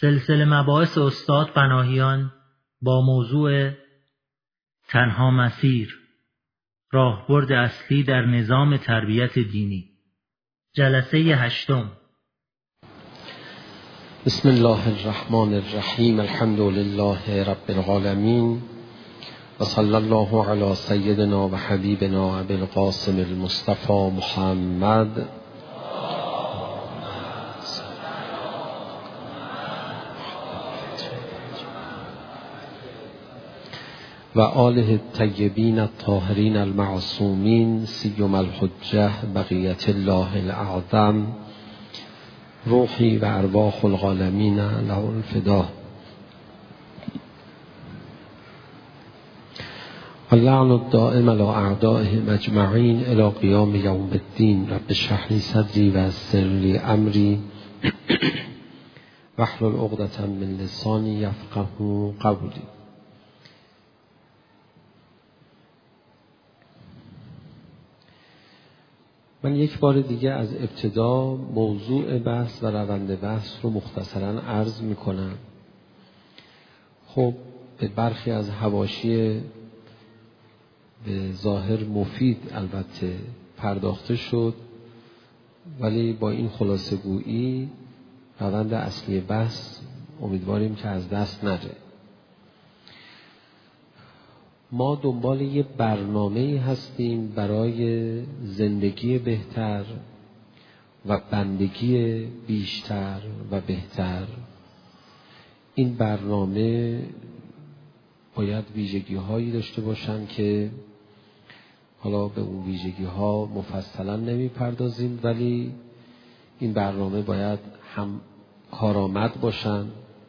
سلسله مباحث استاد پناهیان با موضوع تنها مسیر، راهبرد اصلی در نظام تربیت دینی، جلسه 8. بسم الله الرحمن الرحیم. الحمد لله رب العالمین و صلی الله علی سیدنا و حبیبنا ابی القاسم المصطفى محمد و آله الطیبین الطاهرین المعصومین سیما الحجة بقیة الله الاعظم روحی و ارواح العالمین له الفدا. اللعن الدائم على اعدائهم اجمعین الی قیام یوم الدین. رب اشرح لی صدری و یسر لی امری واحلل عقدة من لسانی یفقهوا قولی. من یک بار دیگه از ابتدا موضوع بحث و روند بحث رو مختصراً عرض میکنم. خب به برخی از حواشی به ظاهر مفید البته پرداخته شد، ولی با این خلاصه گویی روند اصلی بحث امیدواریم که از دست نره. ما دنبال یه برنامه‌ای هستیم برای زندگی بهتر و بندگی بیشتر و بهتر. این برنامه باید ویژگی‌هایی داشته باشن که حالا به اون ویژگی‌ها مفصلاً نمی‌پردازیم، ولی این برنامه باید هم کارآمد باشن،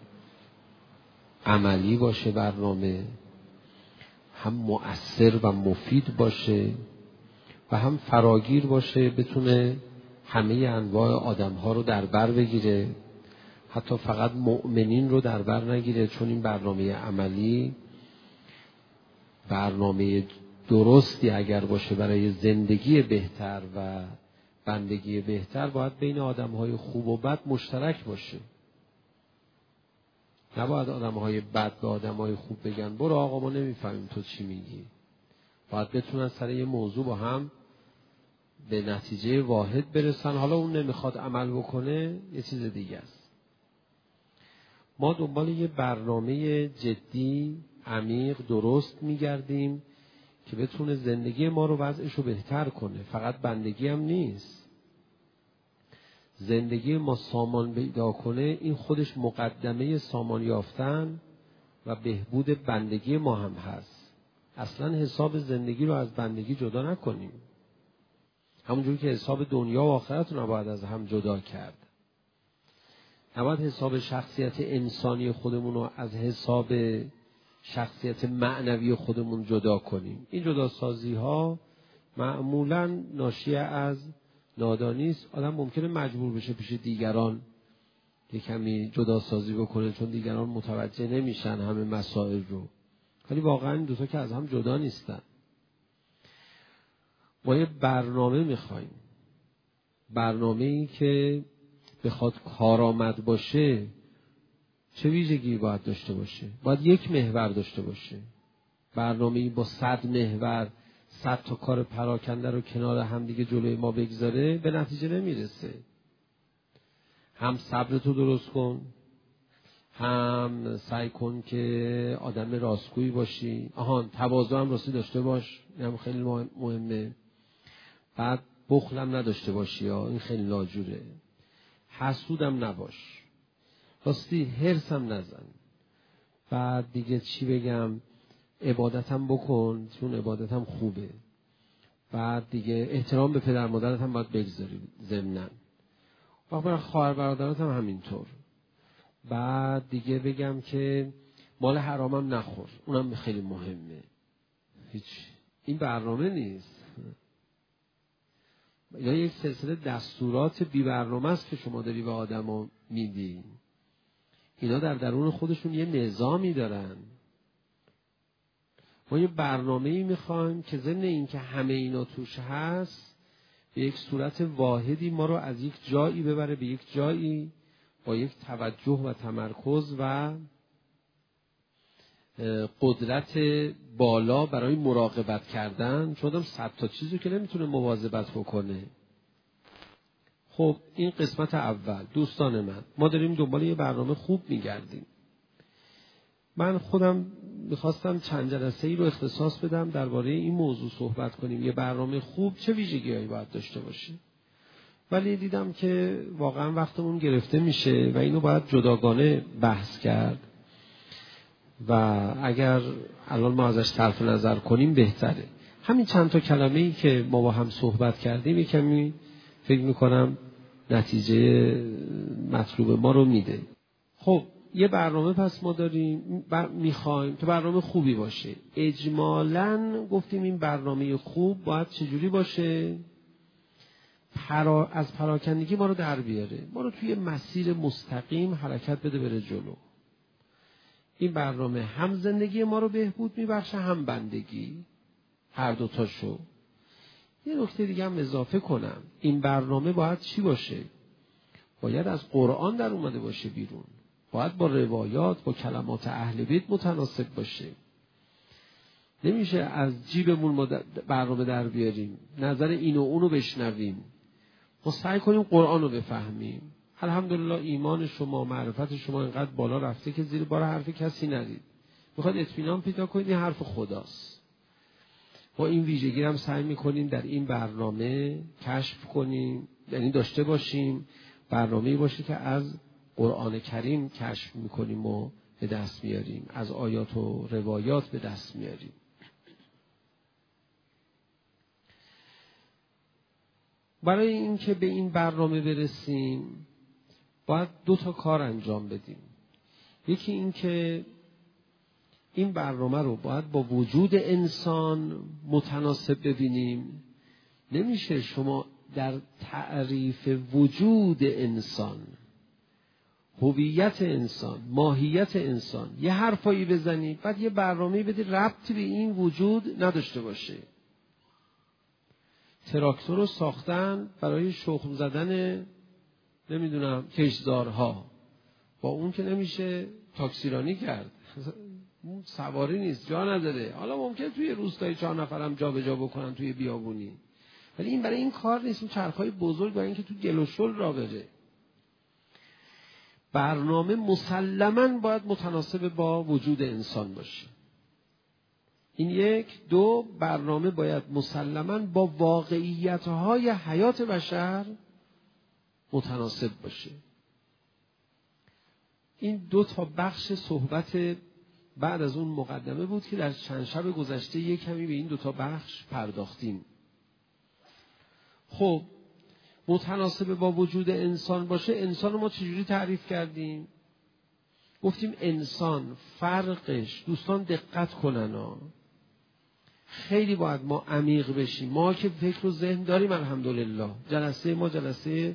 عملی باشه، برنامه هم مؤثر و مفید باشه و هم فراگیر باشه، بتونه همه انواع آدم‌ها رو در بر بگیره، حتی فقط مؤمنین رو در بر نگیره، چون این برنامه عملی برنامه درستی اگر باشه برای زندگی بهتر و بندگی بهتر، باید بین آدم‌های خوب و بد مشترک باشه. نباید آدم‌های بد به آدم‌های خوب بگن برو آقا ما نمی‌فهمیم تو چی میگی. باید بتونن سر یه موضوع با هم به نتیجه واحد برسن. حالا اون نمیخواد عمل بکنه یه چیز دیگه است. ما دنبال یه برنامه جدی، عمیق، درست میگردیم که بتونه زندگی ما رو وضعش رو بهتر کنه. فقط بندگی هم نیست. زندگی ما سامان پیدا کنه، این خودش مقدمه سامان یافتن و بهبود بندگی ما هم هست. اصلا حساب زندگی رو از بندگی جدا نکنیم. همونجوری که حساب دنیا و آخرت رو نباید از هم جدا کرد. نباید حساب شخصیت انسانی خودمون رو از حساب شخصیت معنوی خودمون جدا کنیم. این جداسازی ها معمولاً ناشی از نادانی است. آدم ممکنه مجبور بشه پیش دیگران یه کمی جداسازی بکنه چون دیگران متوجه نمیشن همه مسائل رو، ولی واقعا این دوتا که از هم جدا نیستن. ما یه برنامه میخوایم، برنامه‌ای که بخواد کارآمد باشه چه ویژگی باید داشته باشه؟ باید یک محور داشته باشه. برنامه‌ای با 100 محور، 100 تا کار پراکنده رو کنار هم دیگه جلوی ما بگذاره به نتیجه نمیرسه. هم صبرتو درست کن، هم سعی کن که آدم راستگویی باشی. تواضع هم راستی داشته باش، این هم خیلی مهمه. بعد بخل هم نداشته باشی، این خیلی لاجوره. حسود هم نباش، راستی حرص هم نزن. بعد دیگه چی بگم، عبادت هم بکن چون عبادت هم خوبه. بعد دیگه احترام به پدر مادرت هم باید بگذاری ضمناً. برای خواهر برادرات هم همینطور. بعد دیگه بگم که مال حرام هم نخور، اونم خیلی مهمه. این برنامه نیست. یا یک سلسله دستورات بی برنامه است که شما داری به آدم میدی. اینا در درون خودشون یه نظامی دارن. ما یه برنامه‌ای میخوایم که ضمن این که همه اینا توش هست، به یک صورت واحدی ما رو از یک جایی ببره به یک جایی با یک توجه و تمرکز و قدرت بالا برای مراقبت کردن، چون آدم 100 تا چیزی که نمیتونه مواظبت بکنه. خب این قسمت اول. دوستان من، ما داریم دنبال یه برنامه خوب میگردیم. من خودم میخواستم چند جلسه‌ای رو اختصاص بدم درباره این موضوع صحبت کنیم. یه برنامه خوب چه ویژگی‌هایی باید داشته باشه؟ ولی دیدم که واقعا وقتمون گرفته میشه و اینو باید جداگانه بحث کرد و اگر الان ما ازش صرف نظر کنیم بهتره. همین چند تا کلمه‌ای که ما با هم صحبت کردیم یه کمی فکر میکنم نتیجه مطلوب ما رو میده. خب یه برنامه پس ما داریم میخوایم که برنامه خوبی باشه. اجمالاً گفتیم این برنامه خوب باید چجوری باشه؟ از پراکندگی ما رو در بیاره، ما رو توی مسیر مستقیم حرکت بده بره جلو. این برنامه هم زندگی ما رو بهبود میبخشه هم بندگی، هر دوتاشو. یه نکته دیگه هم اضافه کنم، این برنامه باید چی باشه؟ باید از قرآن در اومده باشه بیرون، باید با روایات، با کلمات اهل بیت متناسب باشه. نمیشه از جیبمون برنامه در بیاریم، نظر این و اونو بشنویم. ما سعی کنیم قرآن رو بفهمیم. الحمدلله ایمان شما، معرفت شما اینقدر بالا رفته که زیر بار حرف کسی نرید. میخواد اطمینان پیدا کنید این حرف خداست. با این ویژگی هم سعی میکنیم در این برنامه کشف کنیم، یعنی داشته باشیم برنامه‌ای باشه که از قرآن کریم کشف میکنیم و به دست میاریم، از آیات و روایات به دست میاریم. برای اینکه به این برنامه برسیم باید 2 تا کار انجام بدیم. یکی این که این برنامه رو باید با وجود انسان متناسب ببینیم. نمیشه شما در تعریف وجود انسان، هویت انسان، ماهیت انسان یه حرفایی بزنی بعد یه برنامه بدی ربطی به این وجود نداشته باشه. تراکتور رو ساختن برای شخم زدن نمیدونم کشتزارها، با اون که نمیشه تاکسیرانی کرد، سواری نیست، جا نداره. حالا ممکنه توی روستای 4 نفرم جا به جا بکنن توی بیابونی، ولی این برای این کار نیست. این چرخهای بزرگ برای اینکه تو گل و شل را بره. برنامه مسلماً باید متناسب با وجود انسان باشه. این 1. 2. برنامه باید مسلماً با واقعیت‌های حیات بشر متناسب باشه. این 2 تا بخش صحبت بعد از اون مقدمه بود که در چند شب گذشته یک کمی به این 2 تا بخش پرداختیم. خب متناسب با وجود انسان باشه. انسان رو ما چجوری تعریف کردیم؟ گفتیم انسان فرقش، دوستان دقت کنن ها، خیلی باید ما عمیق بشیم. ما که فکر و ذهن داریم الحمدلله. جلسه ما جلسه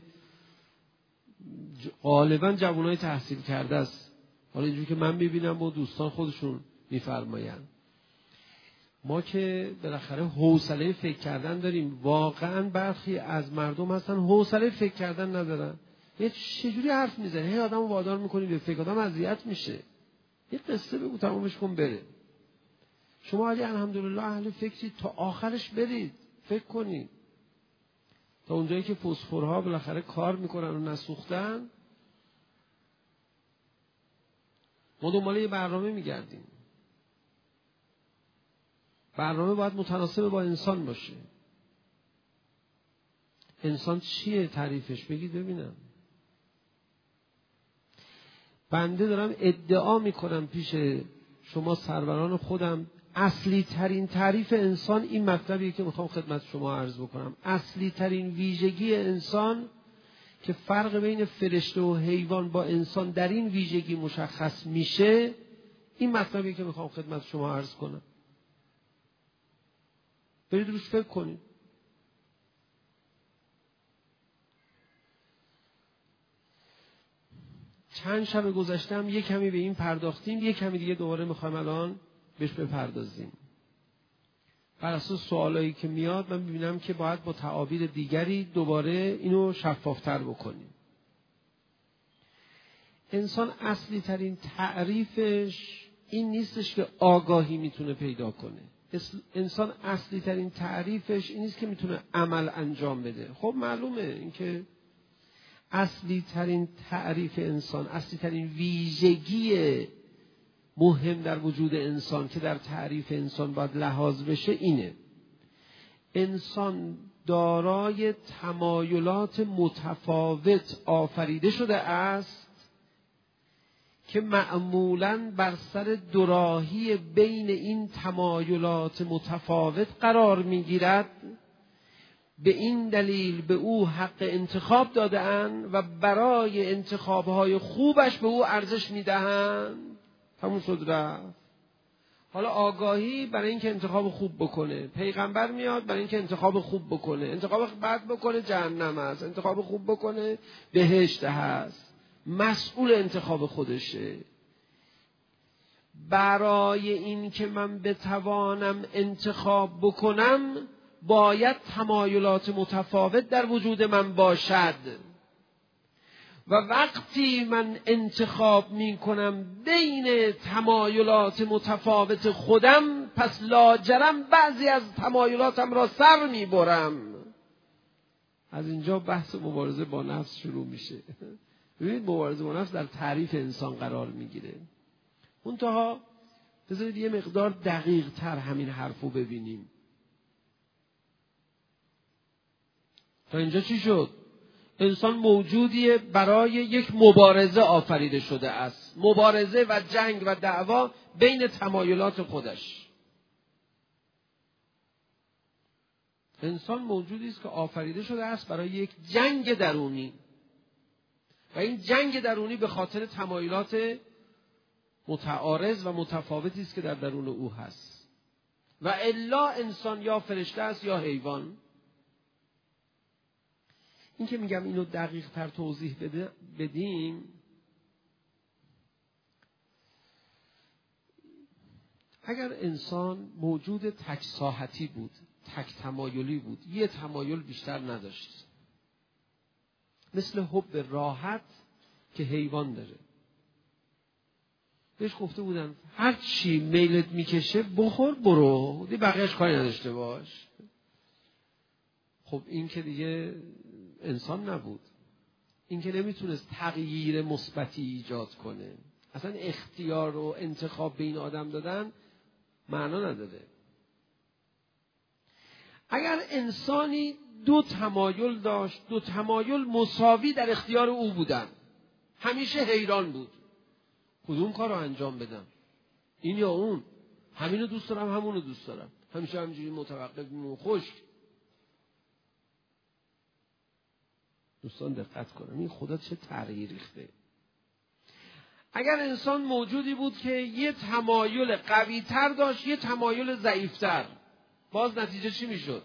غالبا جوانای تحصیل کرده است. حالا اینجوری که من میبینم و دوستان خودشون میفرماین، ما که بالاخره حوصله فکر کردن داریم. واقعا برخی از مردم هستن حوصله فکر کردن ندارن. یه چجوری حرف میزنه، هی آدمو وادار میکنی به فکر، آدم اذیت میشه. یه قصه بگو تمومش کن بره. شما علی الحمدلله اهل فکری، تا آخرش برید فکر کنید. تا اونجایی که فسفرها بالاخره کار میکنن و نسوختن، ما دنبال یه برنامه میگردیم. برنامه باید متناسب با انسان باشه. انسان چیه؟ تعریفش بگید ببینم. بنده دارم ادعا میکنم پیش شما سروران خودم، اصلی ترین تعریف انسان این مطلبیه که میخوام خدمت شما عرض بکنم. اصلی ترین ویژگی انسان که فرق بین فرشته و حیوان با انسان در این ویژگی مشخص میشه، این مطلبیه که میخوام خدمت شما عرض کنم. برید روش فکر کنید. چند شب گذشته هم یک کمی به این پرداختیم، یک کمی دیگه دوباره میخوایم الان بهش بپردازیم. بر اساس سوالایی که میاد من میبینم که باید با تعابیر دیگری دوباره اینو شفافتر بکنیم. انسان اصلی ترین تعریفش این نیستش که آگاهی میتونه پیدا کنه. انسان اصلی ترین تعریفش این نیست که میتونه عمل انجام بده. خب معلومه این که اصلی ترین تعریف انسان، اصلی ترین ویژگی مهم در وجود انسان که در تعریف انسان باید لحاظ بشه اینه: انسان دارای تمایلات متفاوت آفریده شده است که معمولاً بر سر دوراهی بین این تمایلات متفاوت قرار می‌گیرد. به این دلیل به او حق انتخاب داده‌اند و برای انتخاب‌های خوبش به او ارزش می‌دهند. تموم شد رفت. حالا آگاهی برای اینکه انتخاب خوب بکنه، پیغمبر میاد برای اینکه انتخاب خوب بکنه، انتخاب بد بکنه جهنم است، انتخاب خوب بکنه بهشت هست، مسئول انتخاب خودشه. برای این که من بتوانم انتخاب بکنم باید تمایلات متفاوت در وجود من باشد و وقتی من انتخاب می کنم بین تمایلات متفاوت خودم، پس لاجرم بعضی از تمایلاتم را سر می برم. از اینجا بحث مبارزه با نفس شروع میشه. ببینید مبارزه با نفس در تعریف انسان قرار میگیره. منتها بذارید یه مقدار دقیق تر همین حرفو ببینیم. تا اینجا چی شد؟ انسان موجودیه برای یک مبارزه آفریده شده است. مبارزه و جنگ و دعوا بین تمایلات خودش. انسان موجودی است که آفریده شده است برای یک جنگ درونی و این جنگ درونی به خاطر تمایلات متعارض و متفاوتی است که در درون او هست. و الا انسان یا فرشته است یا حیوان. این که میگم اینو دقیق تر توضیح بدیم، اگر انسان موجود تک ساحتی بود، تک تمایلی بود، یه تمایل بیشتر نداشت، مثل حب راحت که حیوان داره، بهش گفته بودن هر چی میلت میکشه بخور برو، دی بقیهش کاری نداشته باش. خب این که دیگه انسان نبود، این که نمیتونست تغییر مثبتی ایجاد کنه. اصلا اختیار و انتخاب به این آدم دادن معنا نداره. اگر انسانی دو تمایل داشت، دو تمایل مساوی در اختیار او بودن، همیشه حیران بود کدوم کار رو انجام بدم، این یا اون، همینو دوست دارم همونو دوست دارم، همیشه همینجوری متوقف و خشک. دوستان دقت کنم این خدا چه تغییر ریخته. اگر انسان موجودی بود که یه تمایل قوی تر داشت، یه تمایل ضعیف تر، باز نتیجه چی میشد؟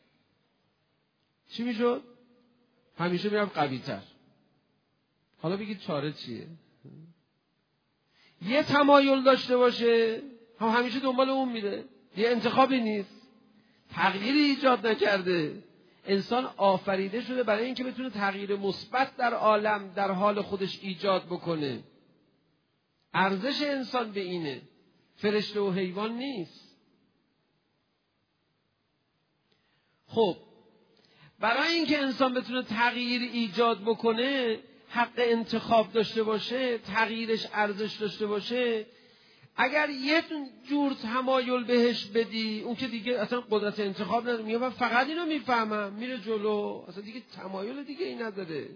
چی میشد؟ همیشه میرفت قوی تر. حالا بگید چاره چیه؟ یه تمایل داشته باشه همیشه دنبال اون میره، یه انتخابی نیست، تغییری ایجاد نکرده. انسان آفریده شده برای اینکه بتونه تغییر مثبت در عالم در حال خودش ایجاد بکنه. ارزش انسان به اینه، فرشته و حیوان نیست. خب برای اینکه انسان بتونه تغییر ایجاد بکنه، حق انتخاب داشته باشه، تغییرش ارزش داشته باشه، اگر یه جور تمایل بهش بدی، اون که دیگه اصلا قدرت انتخاب نداره، میگه من فقط اینو میفهمم، میره جلو، اصلا دیگه تمایل دیگه این نداره.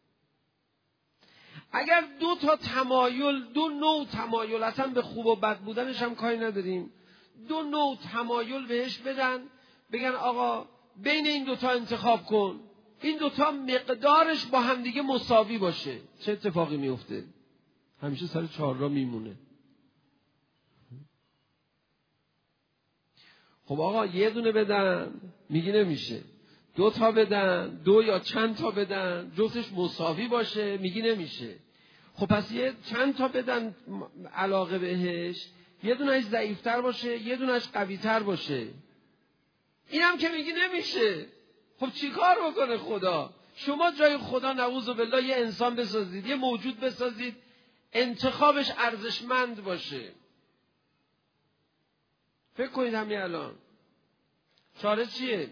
اگر دو تا تمایل، دو نوع تمایل، اصلا به خوب و بد بودنش هم کاری نداریم، دو نوع تمایل بهش بدن، بگن آقا بین این دوتا انتخاب کن، این دوتا مقدارش با همدیگه مساوی باشه، چه اتفاقی میفته؟ همیشه سر چهارراه میمونه. خب آقا یه دونه بدن، میگی نمیشه. دو تا بدن، دو یا چند تا بدن، جفتش مساوی باشه، میگی نمیشه. خب پس یه چند تا بدن علاقه بهش، یه دونهش ضعیفتر باشه، یه دونهش قویتر باشه. اینم که میگی نمیشه. خب چی کار بکنه خدا؟ شما جای خدا نعوذ بالله یه انسان بسازید، یه موجود بسازید انتخابش ارزشمند باشه. فکر کنید همین الان چاره چیه؟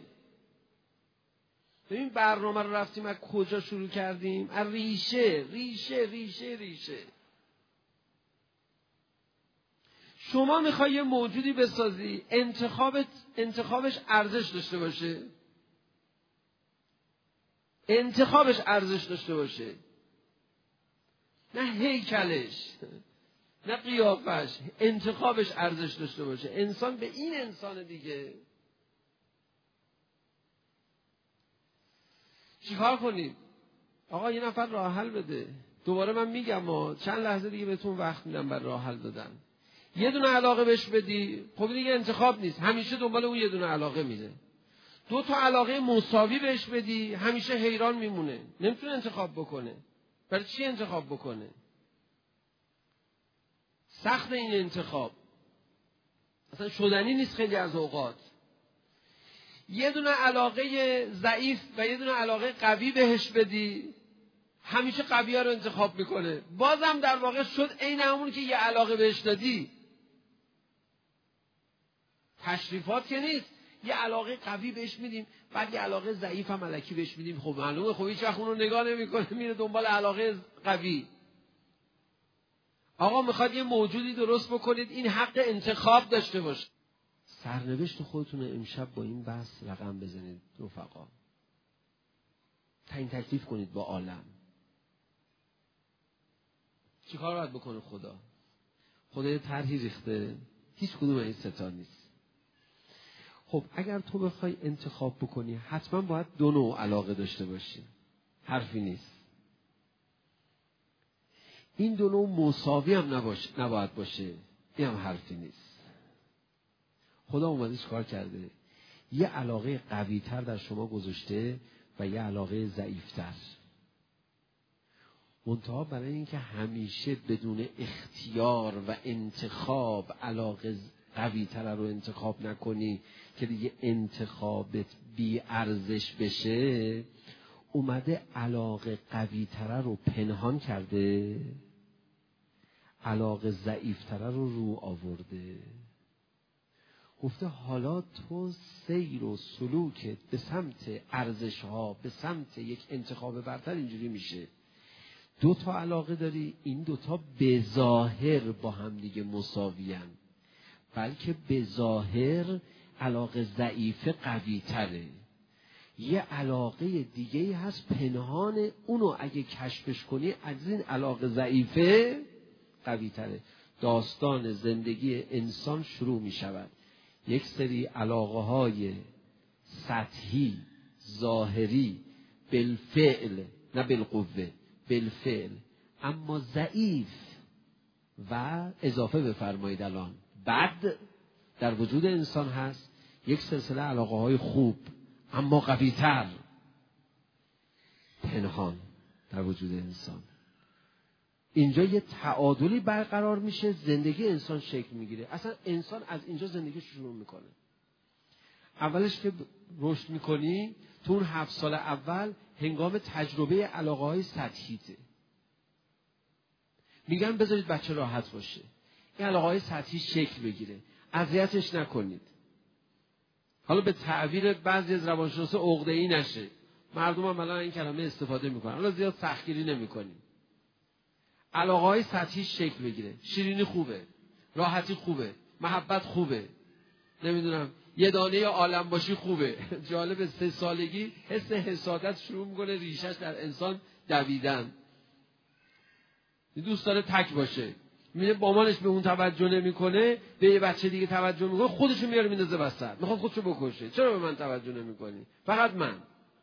ببین برنامه رو رفتیم از کجا شروع کردیم؟ از ریشه ریشه ریشه ریشه. شما میخوای یه موجودی بسازی انتخابش ارزش داشته باشه، انتخابش ارزش داشته باشه، نه هیکلش نه قیافش، انتخابش ارزش داشته باشه. انسان به این انسان دیگه چیکار کنیم؟ آقا یه نفر راه حل بده. دوباره من میگم چند لحظه دیگه بهتون وقت میدم برای راه حل دادن. یه دونه علاقه بهش بدی، خب دیگه انتخاب نیست، همیشه دنبال اون یه دونه علاقه میره. 2 تا علاقه مساوی بهش بدی، همیشه حیران میمونه، نمیتونه انتخاب بکنه. برای چی انتخاب بکنه؟ سخت این انتخاب، اصلا شدنی نیست خیلی از اوقات. یه دونه علاقه ضعیف و یه دونه علاقه قوی بهش بدی، همیشه قوی ها رو انتخاب میکنه. بازم در واقع شد عین همون که یه علاقه بهش دادی. تشریفات که نیست، یه علاقه قوی بهش میدیم، بعد یه علاقه ضعیف هم الکی بهش میدیم. خب معلومه خب هیچ وقت اون رو نگاه نمیکنه، میره دنبال علاقه قوی. آقا میخواد یه موجودی درست بکنید این حق انتخاب داشته باشه. سرنوشت خودتون امشب با این بحث رقم بزنید رفقا. تعیین تکلیف کنید با عالم. چی کار باید بکنه خدا؟ خدا یه طرحی ریخته، هیچ کدوم این ستا نیست. خب اگر تو بخوای انتخاب بکنی حتما باید 2 نوع علاقه داشته باشی، حرفی نیست. این 2 نوع مساوی هم نباید باشه، این هم حرفی نیست. خدا اومده چیکار کرده؟ یه علاقه قوی تر در شما گذاشته و یه علاقه ضعیف تر. منتها برای اینکه همیشه بدون اختیار و انتخاب علاقه قوی تر رو انتخاب نکنی که دیگه انتخابت بی ارزش بشه، اومده علاقه قوی تر رو پنهان کرده، علاقه ضعیف تر رو آورده. گفته حالا تو سیر و سلوکت به سمت ارزش ها، به سمت یک انتخاب برتر اینجوری میشه. 2 تا علاقه داری، این 2 تا به ظاهر با هم دیگه مساویان، بلکه به ظاهر علاقه ضعیف قوی تره. یه علاقه دیگه هست پنهان، اونو اگه کشفش کنی از این علاقه ضعیفه قوی تره. داستان زندگی انسان شروع می شود. یک سری علاقه های سطحی ظاهری بالفعل، نه بالقوه، بالفعل، اما ضعیف و اضافه بفرمایید الان بد در وجود انسان هست. یک سلسله علاقه های خوب اما قوی تر پنهان در وجود انسان. اینجا یه تعادلی برقرار میشه، زندگی انسان شکل میگیره. اصلا انسان از اینجا زندگی شروع میکنه. اولش که رشد میکنی تو اون 7 سال اول هنگام تجربه علاقه های سطحیته. میگن بذارید بچه راحت باشه، این علاقه های سطحی شکل بگیره، اذیتش نکنید. حالا به تعبیر بعضی از روانشناسا عقده‌ای نشه. مردم هم الان این کلمه استفاده میکنن، حالا زیاد سختگیری نمیکنیم. علاقه های سطحی شکل بگیره، شیرینی خوبه، راحتی خوبه، محبت خوبه، نمیدونم یه دانه عالم باشی خوبه. جالب 3 سالگی حس حسادت شروع میکنه ریشش در انسان دویدن. دوست داره تک باشه، میره مامانش به اون توجه نمیکنه، به یه بچه دیگه توجه میکنه، خودشو میاره میندازه وسط، میخواد خودشو بکشه. چرا به من توجه نمیکنی؟ فقط من.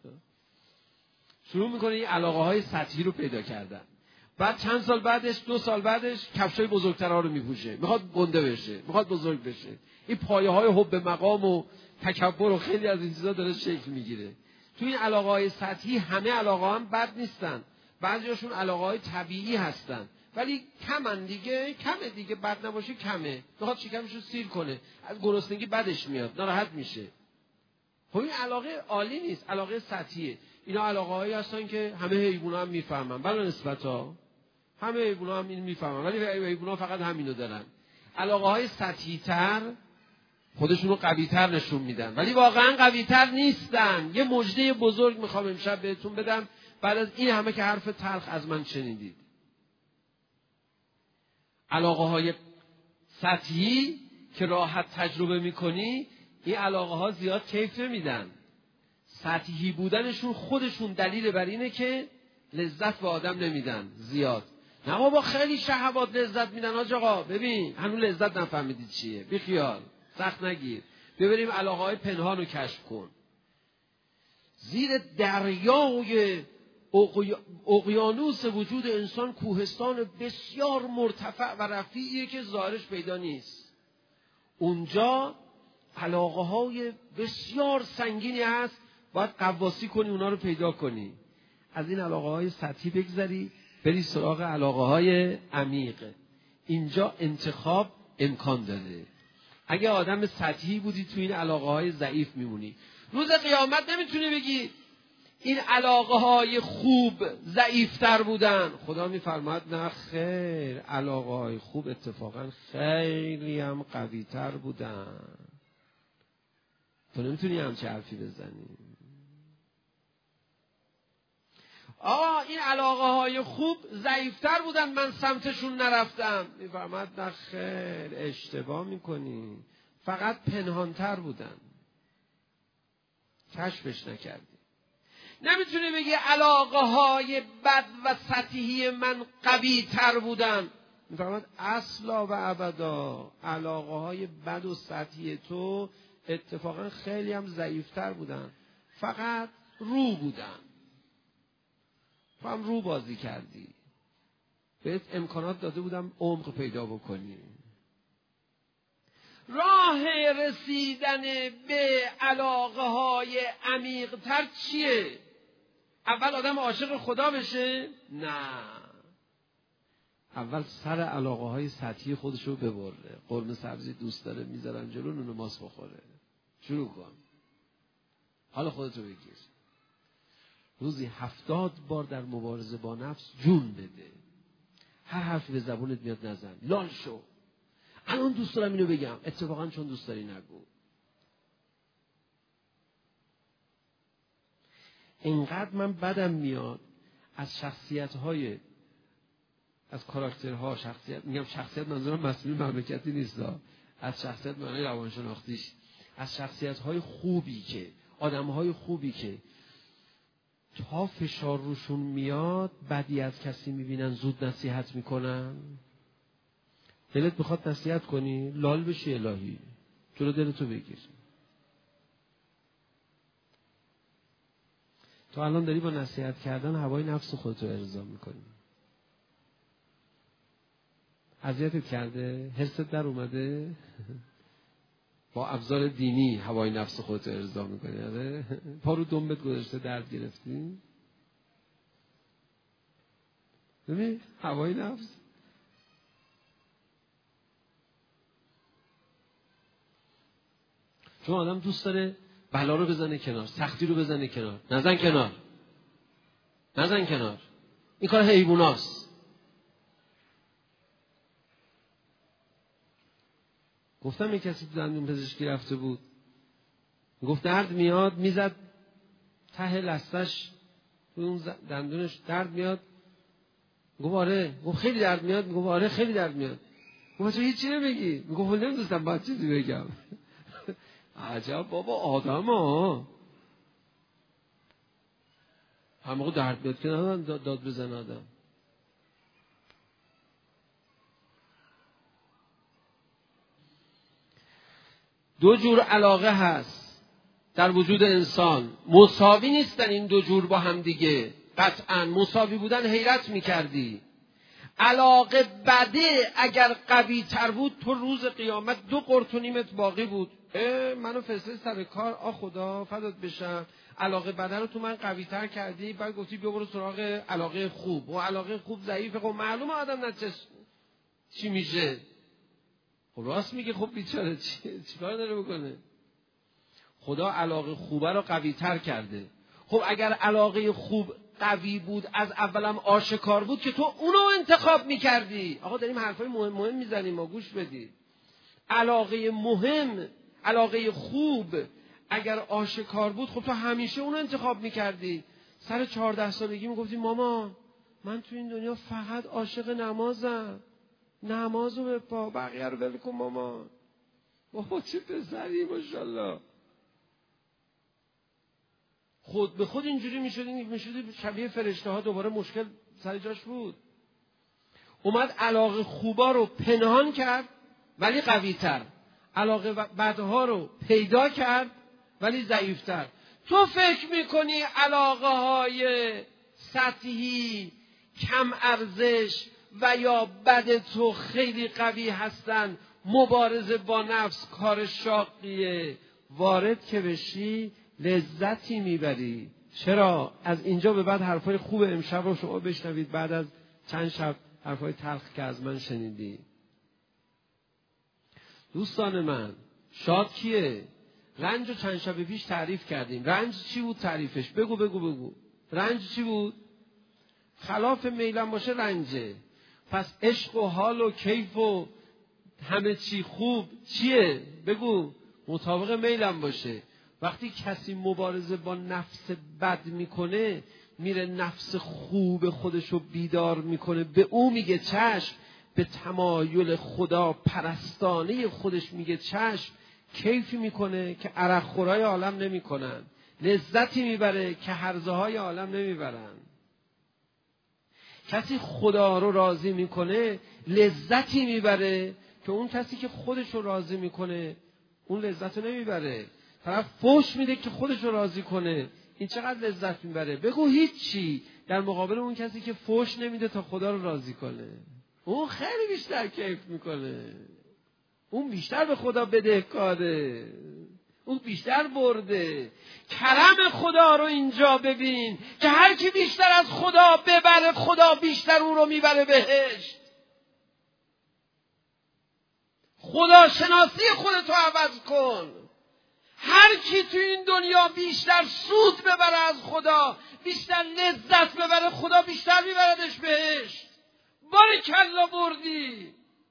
شروع میکنه این علاقه های سطحی رو پیدا کردن. بعد چند سال بعدش، 2 سال بعدش کفشای بزرگترها رو میپوشه، میخواد گنده بشه، میخواد بزرگ بشه. این پایه های حب مقام و تکبر و خیلی از این چیزا داره شکل میگیره. تو این علاقه های سطحی همه علاقه هم بد نیستن، بعضیاشون علاقه های طبیعی هستن، ولی کمن دیگه، کمه دیگه، بد نباشه کمه. میخواد شکمش رو سیر کنه، از گرسنگی بدش میاد، ناراحت میشه. خب این علاقه عالی نیست، علاقه سطحیه. اینا علاقه هایی هستن که همه حیونا هم میفهمن. بلا نسبتا همه حیونا هم این میفهمن، ولی حیونا فقط همینو دارن. علاقه های سطحی تر خودشونو قوی تر نشون میدن، ولی واقعا قوی تر نیستن. یه مژده بزرگ میخوام امشب بهتون بدم بعد از این همه که حرف تلخ از من شنیدید. علاقه های سطحی که راحت تجربه میکنی، این علاقه ها زیاد کیف نمیدن. سطحی بودنشون خودشون دلیل بر اینه که لذت به آدم نمیدن زیاد. نه بابا خیلی شهوات لذت میدن. حاج آقا ببین هنوز لذت نفهمیدید چیه، بی خیال، سخت نگیر. ببریم علاقه های پنهان رو کشف کن. زیر دریای اقیانوس وجود انسان کوهستان بسیار مرتفع و رفیعیه که ظاهرش پیدا نیست. اونجا علاقه های بسیار سنگینی هست، باید قواسی کنی اونا رو پیدا کنی. از این علاقه های سطحی بگذری بری سراغ علاقه های عمیق. اینجا انتخاب امکان داره. اگه آدم سطحی بودی تو این علاقه های ضعیف میمونی. روز قیامت نمیتونی بگی این علاقه های خوب ضعیفتر بودن. خدا میفرماید نه خیر، علاقه های خوب اتفاقا خیلی هم قوی تر بودن. تو نمیتونی همچه حرفی بزنی. این علاقه های خوب ضعیفتر بودن، من سمتشون نرفتم. میفرماید نه خیر، اشتباه میکنی، فقط پنهانتر بودن، کشفش نکردی. نمیتونی بگی علاقه های بد و سطحی من قوی تر بودن. میفرماید اصلا و ابدا علاقه های بد و سطحی تو اتفاقا خیلی هم ضعیفتر بودن، فقط رو بودن. تو هم رو بازی کردی، بهت امکانات داده بودم عمق پیدا بکنی. راه رسیدن به علاقه های عمیق تر چیه؟ اول آدم عاشق خدا بشه؟ نه، اول سر علاقه های سطحی خودشو ببره. قرمه سبزی دوست داره میذارن جلو، نون ماست بخوره. شروع کن، حالا خودتو بگیر. روزی 70 بار در مبارزه با نفس جون بده. هر حرفی به زبونت میاد نزن، لال شو. الان دوست دارم اینو بگم، اتفاقا چون دوست داری نگو. اینقدر من بدم میاد از شخصیت‌های، از کاراکترها، شخصیت، میگم شخصیت منظورم مسئول مملکتی نیست، از شخصیت معنی روانشناختیش، از شخصیت‌های خوبی که، آدم‌های خوبی که تا فشار روشون میاد بدی از کسی میبینن زود نصیحت میکنن. دلت بخواد نصیحت کنی لال بشی، الهی جلو دلتو بگیر. تو الان داری با نصیحت کردن هوای نفس خودتو ارضا میکنی. اذیتت کرده، حست در اومده، با ابزار دینی هوای نفس خودتو ارضا میکنی. آره پا رو دنبت گذاشته، درد گرفتی. ببین هوای نفس. چون آدم دوست داره بلا رو بزنه کنار، سختی رو بزنه کنار. نزن کنار، نزن کنار. این کار حیواناست. گفتم یک کسی تو دندون پزشکی رفته بود، گفت درد میاد، میزد ته لثه‌اش تو اون دندونش، درد میاد. گفت آره. گفت خیلی درد میاد. گفت آره خیلی درد میاد. گفت تو هیچی نمیگی. گفت نمیدونستم باید چیزی بگم. عجب بابا آدم ها، همه موقع درد میاد که ندارن داد بزن آدم. دو جور علاقه هست در وجود انسان، مساوی نیستن این دو جور با هم دیگه. قطعا مساوی بودن حیرت میکردی. علاقه بده اگر قوی تر بود، تو روز قیامت 2 قرط و نیمت باقی بود. منو فرستادی سر کار، خدا فدات بشم، علاقه بده رو تو من قوی تر کردی، بعد گفتی بیا برو سراغ علاقه خوب. و علاقه خوب ضعیفه. خب معلومه آدم چی میشه. خب راست میگه. خب بیچاره چیکار داره بکنه؟ خدا علاقه خوبه رو قوی تر کرده. خب اگر علاقه خوب قوی بود، از اولم آشکار بود که تو اونو انتخاب میکردی. آقا داریم حرفای مهم میزنیم، ما گوش بدید. علاقه مهم، علاقه خوب اگر آشکار بود، خب تو همیشه اونو انتخاب میکردی. سر 14 سالگی میگفتی مامان من تو این دنیا فقط عاشق نمازم، نمازو به پا، بقیه رو ول کن مامان. بابا چه پسری ماشاءالله. خود به خود اینجوری میشدی شبیه فرشته ها. دوباره مشکل سر جاش بود. اومد علاقه خوبا رو پنهان کرد ولی قوی تر، علاقه بدها رو پیدا کرد ولی ضعیفتر. تو فکر میکنی علاقه های سطحی، کم ارزش و یا بد تو خیلی قوی هستن، مبارزه با نفس کار شاقیه. وارد که بشی لذتی میبری. چرا؟ از اینجا به بعد حرفای خوب امشب رو شما بشنوید، بعد از چند شب حرفای تلخ که از من شنیدی. دوستان من، شاد کیه؟ رنج رو چند شب پیش تعریف کردیم. رنج چی بود تعریفش؟ بگو. رنج چی بود؟ خلاف میلم باشه رنجه. پس عشق و حال و کیف و همه چی خوب چیه؟ بگو. مطابق میلم باشه. وقتی کسی مبارزه با نفس بد میکنه، میره نفس خوب خودشو بیدار میکنه، به او میگه چشم، به تمایل خدا پرستانه خودش میگه چشم، کیفی میکنه که عرق خورای عالم نمیکنن، لذتی میبره که هرزه های عالم نمیبرن. کسی خدا رو راضی میکنه لذتی میبره که اون کسی که خودش رو راضی میکنه اون لذت رو نمیبره. طرف فوش میده که خودش رو راضی کنه، این چقدر لذت میبره؟ بگو هیچی در مقابل اون کسی که فوش نمیده تا خدا رو راضی کنه. اون خیلی بیشتر کیف میکنه، اون بیشتر به خدا بدهکاره، اون بیشتر برده. کرم خدا رو اینجا ببین که هر کی بیشتر از خدا ببره، خدا بیشتر اون رو میبره بهشت. خدا شناسی خودتو عوض کن. هر کی تو این دنیا بیشتر سود ببره از خدا، بیشتر لذت ببره، خدا بیشتر میبردش بهشت. بارکالله بردی.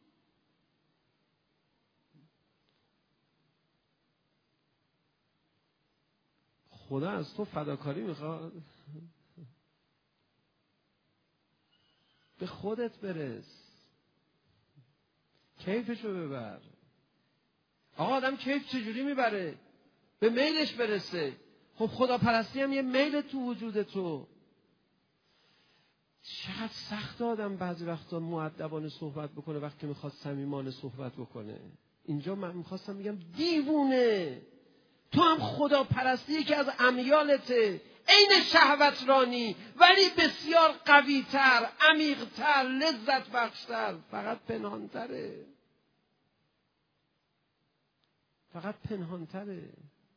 خدا از تو فداکاری میخواد. به خودت برس، کیفشو ببر. آقا آدم کیف چجوری میبره؟ به میلش برسه. خب خدا پرستی هم یه میل تو وجود تو. چقدر سخت آدم بعضی وقتا مؤدبانه صحبت بکنه وقتی میخواد صمیمانه صحبت بکنه. اینجا من میخواستم بگم دیوونه، تو هم خدا پرستی که از امیالته، عین شهوت رانی ولی بسیار قوی تر، عمیق تر، لذت بخشتر، فقط پنهانتره. فقط پنهانتره.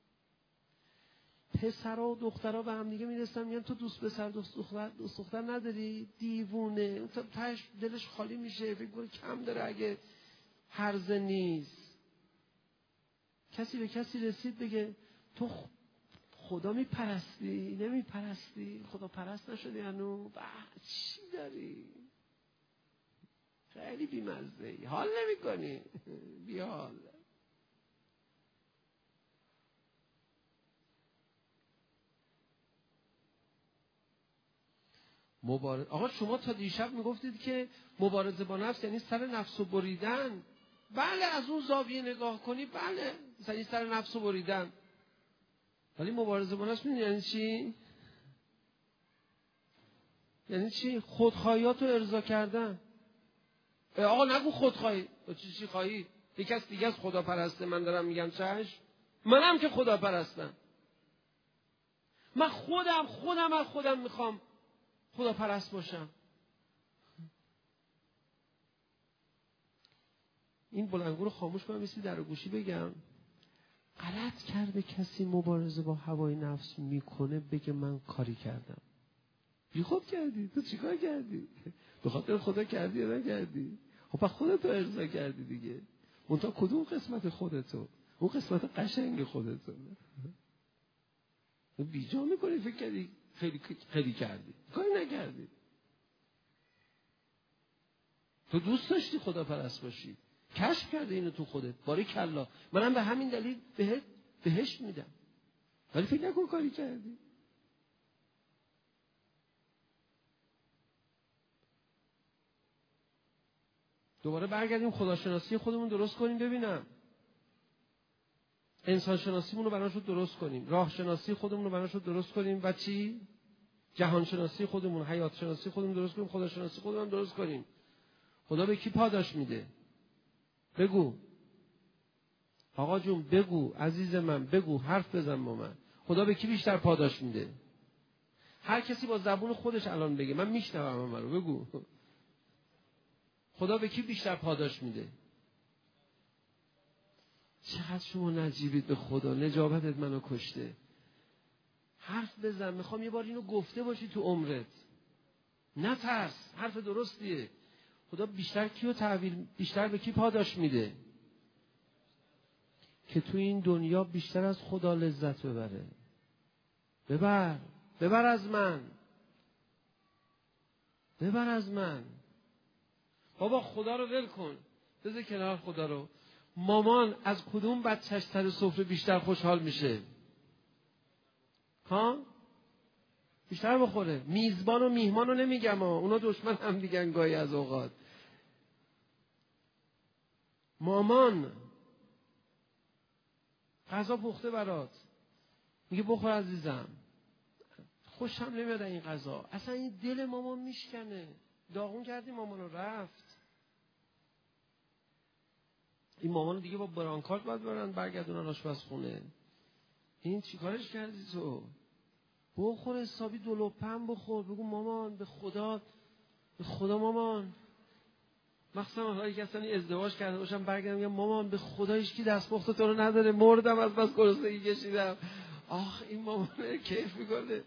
پسرها و دخترها به هم دیگه میرسن میگن تو دوست پسر دوست دختر نداری؟ دیوونه. اون تاش دلش خالی میشه، فکر کنه کم داره اگه هرزه نیست. کسی به کسی رسید بگه تو خدا میپرستی؟ نمیپرستی؟ خدا پرست نشدی هنو؟ چی داری؟ خیلی بیمزه‌ای، حال نمی کنی. بیحال. آقا شما تا دیشب میگفتید که مبارزه با نفس یعنی سر نفس رو بریدن. بله از اون زاویه نگاه کنی، بله یعنی سر نفس رو بریدن. ولی مبارزه با نفس یعنی چی؟ یعنی چی؟ خودخواهیات رو ارضا کردن. آقا نگو خودخواهی. چی خواهی؟ یک کس دیگه از خدا پرسته، من دارم میگم چشم. منم که خدا پرستم. من خودم از خودم میخوام خدا پرست باشم. این بلندگو رو خاموش کنم، مثل در گوشی بگم غلط کرده کسی مبارزه با هوای نفس میکنه بگه من کاری کردم. بی خود کردی. تو چیکار کردی؟ به خاطر خدا کردی یا نکردی؟ خب خودتو ارضا کردی دیگه. منتها کدوم قسمت خودتو؟ اون قسمت قشنگ خودتو. بیجا میکنی فکر کردی خیلی کردی، کاری نکردی. تو دوست داشتی خدا پرست باشی، کشف کرده اینو تو خودت، باریکلا، منم به همین دلیل بهشت میدم، ولی فکر نکن کاری کردی. دوباره برگردیم خداشناسی خودمون درست کنیم ببینم. انسان شناسیمون رو بناشون درست کنیم، راه شناسی خودمون رو بناشون درست کنیم و چی؟ جهان شناسی خودمون، حیات شناسی خودمون درست کنیم، خدا شناسی خودمون درست کنیم. خدا به کی پاداش میده؟ بگو آقا جون، بگو عزیز من، بگو، حرف بزن با من. خدا به کی بیشتر پاداش میده؟ هر کسی با زبون خودش الان بگه، من میشنوم. من رو بگو خدا به کی بیشتر پاداش میده؟ چقدر شما نجیبید به خدا، نجابتت منو کشته. حرف بزن، میخوام یه بار اینو گفته باشی تو عمرت. نترس، حرف درستیه. خدا بیشتر کیو تحویل، بیشتر به کی پاداش میده؟ که تو این دنیا بیشتر از خدا لذت ببره. ببر از من، ببر از من. بابا خدا رو ول کن، بذار کنار خدا رو. مامان از کدوم بچه‌ش سر سفره بیشتر خوشحال میشه؟ ها؟ بیشتر بخوره. میزبان و میهمان رو نمیگم ها، اونا دشمن هم دیگن گاهی از اوقات. مامان غذا پخته برات، میگه بخور عزیزم، خوشم نمیاد این غذا، اصلا این دل مامان میشکنه، داغون کردی مامان رو، رفت. این مامانو دیگه با برانکارد باید برن برگردونن آشپزخونه. این چی کارش کردی تو؟ بخور حسابی، دو لقمه بخور، بگو مامان به خدا مامان. مخصوصا حالا یک اصلا ازدواج کرده باشم برگردم یا مامان به خدا هیچکی دستپخت تو رو نداره، مردم از بس گرسنگی کشیدم. آخ این مامانه کیف میکنه،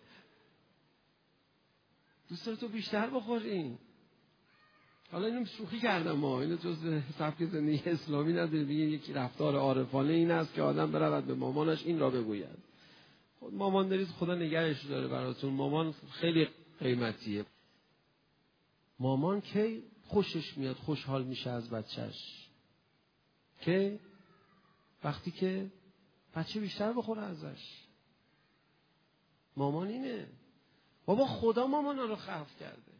دوست داره تو بیشتر بخوری. حالا اینو شوخی کردم ما، اینو جز سبک زندگی اسلامی نداره. میگه یکی رفتار عارفانه این است که آدم برود به مامانش این را بگوید. خود مامان دارید، خدا نگهش داره براتون. مامان خیلی قیمتیه. مامان کی خوشش میاد، خوشحال میشه از بچهش؟ که وقتی که بچه بیشتر بخوره ازش. مامان اینه. بابا خدا مامانا رو خلق کرده.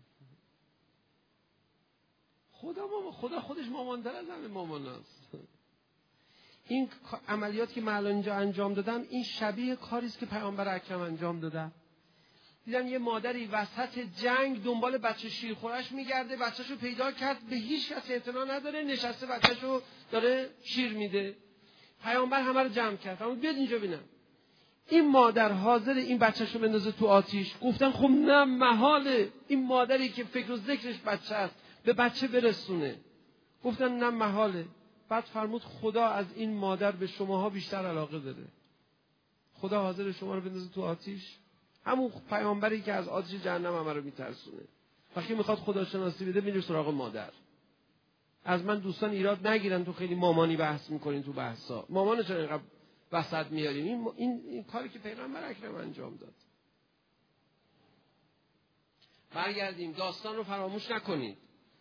خدا خودش مامان‌تر از همه ماماناست. این عملیات که من الان اینجا انجام دادم، این شبیه کاری است که پیامبر اکرم انجام دادن. دیدم یه مادری وسط جنگ دنبال بچه شیرخورش میگرده، بچه‌شو پیدا کرد، به هیچ کس اعتنا نداره، نشسته بچه‌شو داره شیر میده. پیامبر همه رو جمع کرد، اما بیاد اینجا ببینم. این مادر حاضر این بچه‌شو بندازه تو آتیش؟ گفتن خب نه، محاله. این مادری که فکر و ذکرش بچه است به بچه برسونه. گفتن نه، محاله. بعد فرمود خدا از این مادر به شماها بیشتر علاقه داره. خدا حاضر شما رو بندازه تو آتیش؟ همون پیامبری که از آتش جهنم همه رو میترسونه. وقتی میخواد خدا شناسی بده میره سراغ مادر. از من دوستان ایراد نگیرن تو خیلی مامانی بحث میکنین تو بحثا. مامان چرا اینقدر وسط میاریم؟ این کاری که پیغمبر اکرم انجام داد. برگردیم، داستان رو فراموش نکنید.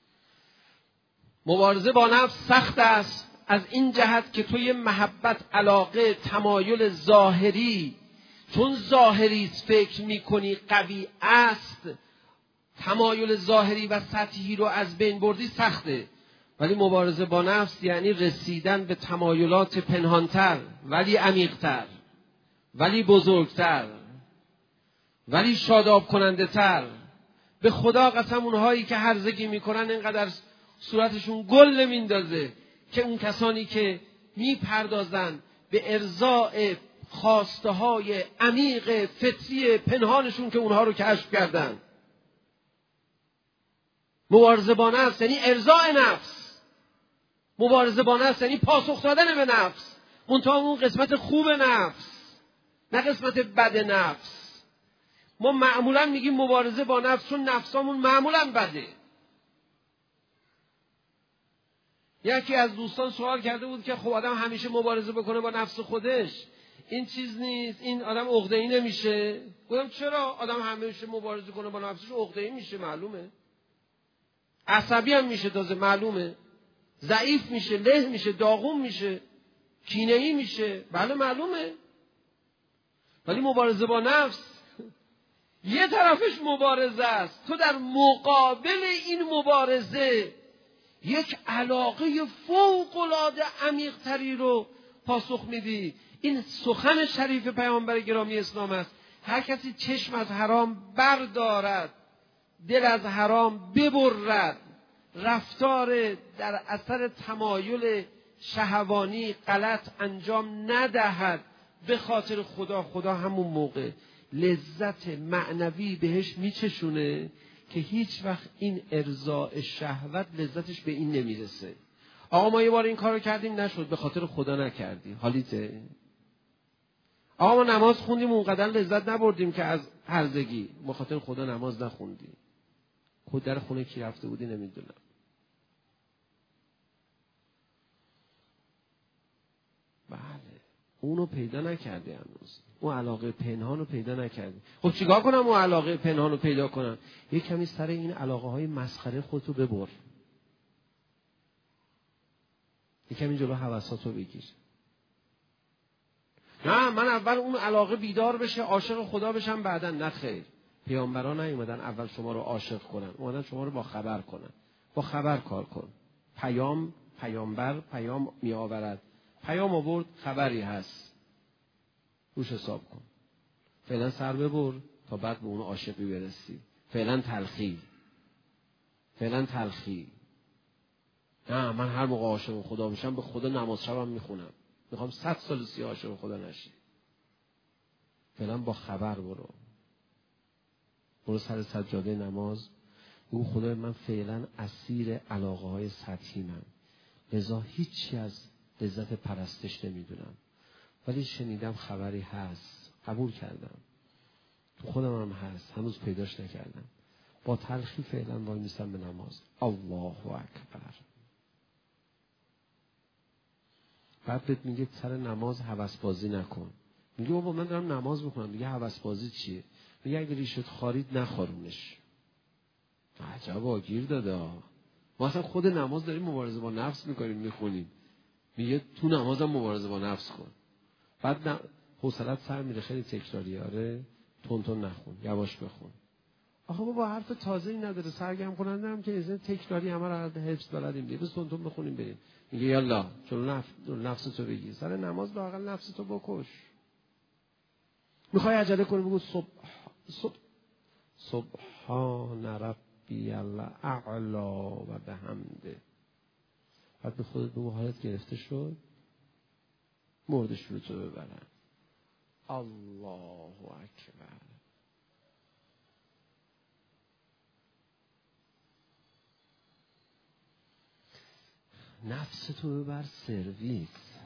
مبارزه با نفس سخت است، از این جهت که توی محبت، علاقه، تمایل ظاهری، چون ظاهری فکر میکنی قوی است، تمایل ظاهری و سطحی رو از بین بردی سخته. ولی مبارزه با نفس یعنی رسیدن به تمایلات پنهانتر ولی عمیقتر، ولی بزرگتر، ولی شاداب کننده تر. به خدا قسم اونهایی که هرزگی میکنن اینقدر صورتشون گل نمیندازه که اون کسانی که میپردازن به ارضاء خواسته های عمیق فطری پنهانشون که اونها رو کشف کردن. مبارزه با نفس یعنی ارضاء نفس. مبارزه با نفس یعنی پاسخ دادن به نفس، منتها اون قسمت خوب نفس، نه قسمت بد نفس. ما معمولا میگیم مبارزه با نفس چون نفسامون معمولا بده. یکی از دوستان سوال کرده بود که خب آدم همیشه مبارزه بکنه با نفس خودش، این چیز نیست، این آدم عقده‌ای نمیشه. گفتم چرا؟ آدم همیشه مبارزه کنه با نفسش عقده‌ای میشه، معلومه. عصبی هم میشه، تازه معلومه. ضعیف میشه، له میشه، داغون میشه، کینه‌ای میشه، بله معلومه. ولی مبارزه با نفس یه طرفش مبارزه است، تو در مقابل این مبارزه یک علاقه فوق‌العاده عمیق‌تری رو پاسخ میدی. این سخن شریف پیامبر گرامی اسلام است: هر کسی چشم از حرام بردارد، دل از حرام ببرد، رفتار در اثر تمایل شهوانی غلط انجام ندهد به خاطر خدا همون موقع لذت معنوی بهش میچشونه که هیچ وقت این ارضاء شهوت لذتش به این نمیرسه. آقا ما یه بار این کارو کردیم نشد، به خاطر خدا نکردیم، حالیته. آقا ما نماز خوندیم اونقدر لذت نبردیم که از هرزگی، به خاطر خدا نماز نخوندیم. خود در خونه کی رفته بودی نمیدونم. بله اونو پیدا نکردی هنوز، اون علاقه پنهان رو پیدا نکردی. خب چیکار کنم اون علاقه پنهان رو پیدا کنم؟ یک کمی سر این علاقه های مسخره خودتو ببر، یک کمی جلو هوساتو بگیر. نه من اول اون علاقه بیدار بشه، عاشق خدا بشم بعدن. نه خیر، پیامبران نیومدن اول شما رو عاشق کنن، اومدن شما رو با خبر کنن. با خبر کار کن. پیامبر پیام می آورد، پیام آورد، خبری هست، روش حساب کن. فعلا سر ببر تا بعد به اون عاشقی برسی. فعلا تلخی. نه من هر موقع عاشق خدا میشم به خدا نماز شبم میخونم، میخوام 100 سال سی عاشق خدا نشی. فعلا با خبر برو سر سجاده نماز، بگو خدای من فعلا اسیر علاقه های سطحیمم، لذا هیچی از لذت پرستش نمیدونم، ولی شنیدم خبری هست، قبول کردم، تو خودم هم هست، هنوز پیداش نکردم. با تلخی فعلا وای میستم به نماز. الله اکبر. بعد بهت میگه سر نماز هوس بازی نکن. میگه بابا من دارم نماز میخونم، میگه هوس بازی چیه؟ میگه اگه ریشت خارید نخارونش. عجبا گیر داده. ما اصلا خود نماز داریم مبارزه با نفس میکنیم میخونیم، میگه تو نمازم مبارزه با نفس کن. بعد حوصله‌ات سر میره، خیلی تکراریه. آره تون نخون، یواش بخون. آخه بابا حرف تازه‌ای نداره، سرگرم کننده هم که از تکراری همه رو حفظ بلدیم دیگه، بس تون بخونیم بریم. میگه یالا چلو نفستو بگیر، سر نماز لااقل نفستو بکش. میخوای عجله کنی بگو سبحان ربی الاعلی و بحمده. بعد به خودت بگو حالت گرفته شد، مردش رو تو ببرن. الله اکبر. نفس تو ببر سرویس.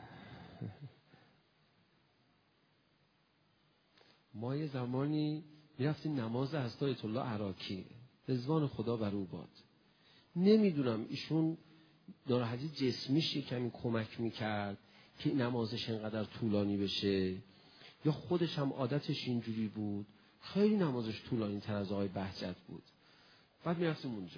ما یه زمانی میرفتیم نماز حضرت آیت الله عراقی رضوان خدا بر او باد. نمیدونم ایشون ناراحتی جسمیش کمی کمک میکرد که نمازش اینقدر طولانی بشه، یا خودش هم عادتش اینجوری بود، خیلی نمازش طولانی تر از آقای بهجت بود. بعد میرفتیم اونجا،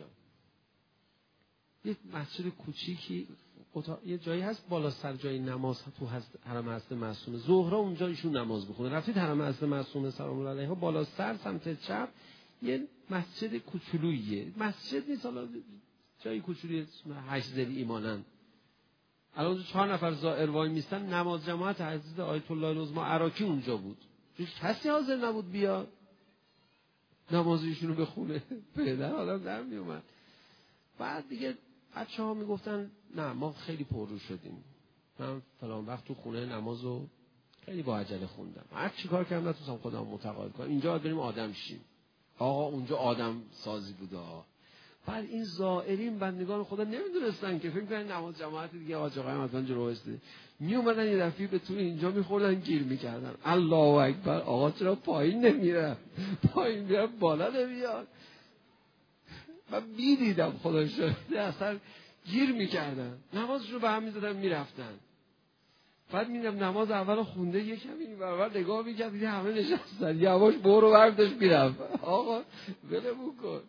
یک مسجد کوچیکی، یه جایی هست بالا سر جای نماز تو حرم حضرت معصومه، ظهرا اونجا ایشون نماز میخونه. رفتید حرم حضرت معصومه سلام الله علیها، بالا سر سمت چپ یه مسجد کوچولوییه، مسجد نیست، حالا جای کوچولی 8 ذری ایمانن. الان اونجا 4 نفر زائر وای میستن، نماز جماعت حضرت آیت الله العظمی عراقی اونجا بود. کسی حاضر نبود بیاد نماز ایشونو بخونه. پدر آدم در میومد. بعد دیگه بچه‌ها میگفتن نه ما خیلی پررو شدیم، من فلان وقت تو خونه نمازو خیلی با عجله خوندم، هر چی کار کردم نتونستم خودم متقاعد کنم، اینجا باید بریم آدم شیم. آقا اونجا آدم سازی بوده. بعد این زائرین بندگان خدا نمیدونستن که، فکر می‌کردن نماز جماعت دیگه آقا هم مثلا جلو واسه می اومدن یه دفعه به تو اینجا میخوردن، گیر میکردن. الله اکبر. آقا چرا پایین نمیره؟ پایین میره بالا نمیاد. من میدیدم خدا شده اصلا گیر میکردن، نمازشون رو به هم میزدن میرفتن. بعد می‌دیدم نماز اول خونده، یه کمی این برابر نگاه می‌کرد، دیگه همه نشستن، یواش برو برداشت میرفت. آقا ولمون کن.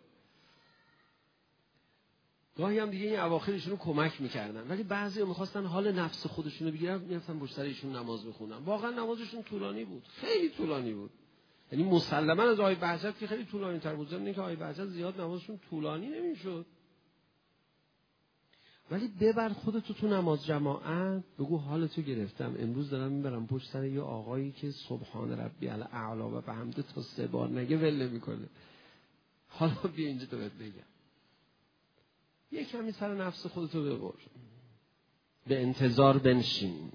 گاهی هم دیگه این اواخرشون رو کمک میکردن، ولی بعضی ها میخواستن حال نفس خودشون رو بگیرن، میرفتن پشت سر ایشون نماز میخونن. واقعا نمازشون طولانی بود، خیلی طولانی بود. یعنی مسلما از آقای بهجت که خیلی طولانی تر بود، زمین که آقای بهجت زیاد نمازشون طولانی نمیشد. ولی ببر خودتو تو نماز جماعت، بگو حالتو گرفتم، امروز دارم میبرم پشت سر یه آقایی که سبحان ربی الاعلی و بحمده تا 3 بار نگه ول نمیکنه. حالا بیا اینجا تو بهت بگم، یه کمی سر نفس خودتو ببر، به انتظار بنشین.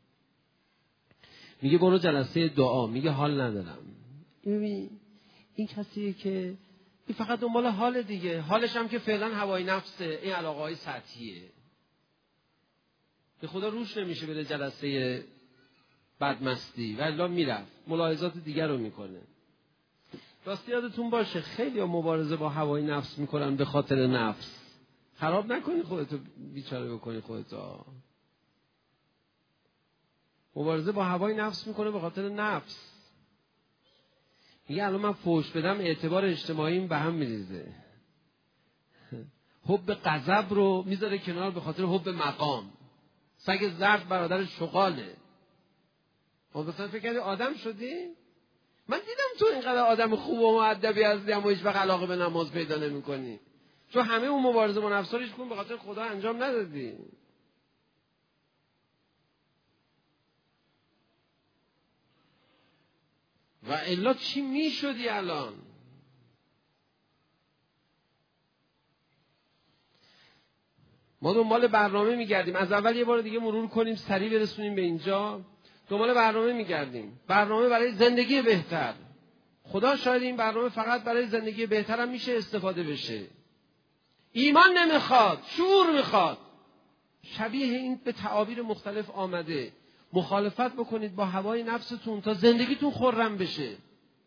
میگه برو جلسه دعا، میگه حال ندارم. این کسیه که این فقط دنبال حال دیگه، حالش هم که فعلا هوای نفسه، این علاقه‌های سطحیه. به خدا روش نمیشه بره جلسه بدمستی، والله میرفت ملاحظات دیگر رو میکنه. راستی یادتون باشه خیلی مبارزه با هوای نفس میکنن به خاطر نفس. خراب نکنی خودتو، بیچاره بکنی خودتو. مبارزه با هوای نفس میکنه به خاطر نفس. میگه الان من فحش بدم اعتبار اجتماعیم به هم میریزه. حب غضب رو میذاره کنار به خاطر حب مقام. سگ زرد برادر شغاله. مثلا فکر کردی آدم شدی؟ من دیدم تو اینقدر آدم خوب و مؤدبی هستی اما هیچ وقت علاقه به نماز پیدا نمی‌کنی. تو همه اون مبارزه با نفس رو هیچ کدوم به خاطر خدا انجام ندادی. و الا چی میشدی الان؟ ما دنبال برنامه میگردیم. از اول یه بار دیگه مرور کنیم، سریع برسونیم به اینجا. دنبال برنامه میگردیم، برنامه برای زندگی بهتر. خدا شاید این برنامه فقط برای زندگی بهتر هم میشه استفاده بشه. ایمان نمیخواد، شعور میخواد. شبیه این به تعابیر مختلف آمده. مخالفت بکنید با هوای نفستون تا زندگیتون خرم بشه.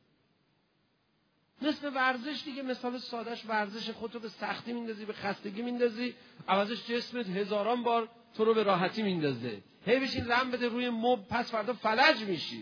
مثل ورزش دیگه، مثال سادهش ورزش، خودتو به سختی میندازی، به خستگی میندازی، عوضش جسمت هزاران بار تو رو به راحتی میندازه. هی بشین رم بده روی مبل، پس فردا فلج میشی.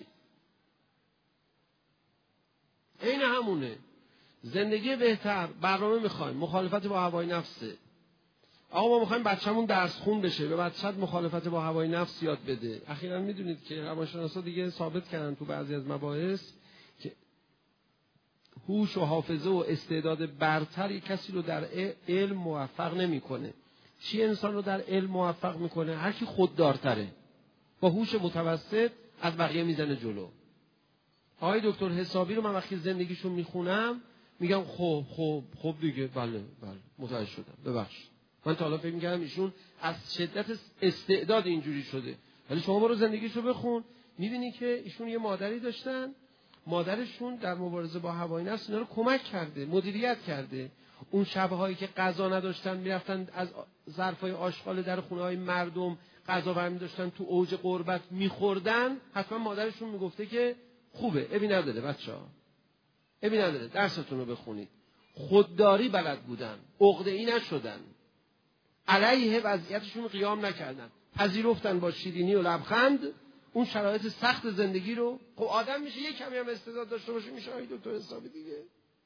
این همونه. زندگی بهتر، برنامه میخوایم، مخالفت با هوای نفسه. آقا ما میخوایم بچه‌مون درس خون بشه، به بچه‌ت مخالفت با هوای نفس یاد بده. اخیراً میدونید که روانشناسا دیگه ثابت کردن تو بعضی از مباحث که هوش و حافظه و استعداد برتر کسی رو در علم موفق نمیکنه. چی انسان رو در علم موفق میکنه؟ هر کی خوددارتره، با هوش متوسط از بقیه میزنه جلو. آقای دکتر حسابی رو من وقتی زندگیشون میخونم میگم خب دیگه، بله متوجه شدم، ببخشید. من تا حالا فکر میکردم ایشون از شدت استعداد اینجوری شده، ولی شما برو زندگیشو بخون میبینی که ایشون یه مادری داشتن، مادرشون در مبارزه با هوای نفس اینا رو کمک کرده، مدیریت کرده. اون شب‌هایی که غذا نداشتن میرفتن از ظرفای آشغال در خونه‌های مردم غذا برمی داشتن، تو اوج غربت میخوردن. حتما مادرشون میگفته که خوبه، ابی نداره بچه‌ها، ابی نداره، درستون رو بخونید. خودداری بلد بودن، عقده‌ای نشدن، علیه وضعیتشون قیام نکردن، پذیرفتن با شیرینی و لبخند اون شرایط سخت زندگی رو. خب آدم میشه یک کمی هم استعداد داشته باشه میشه آقای دکتر حسابی دیگه.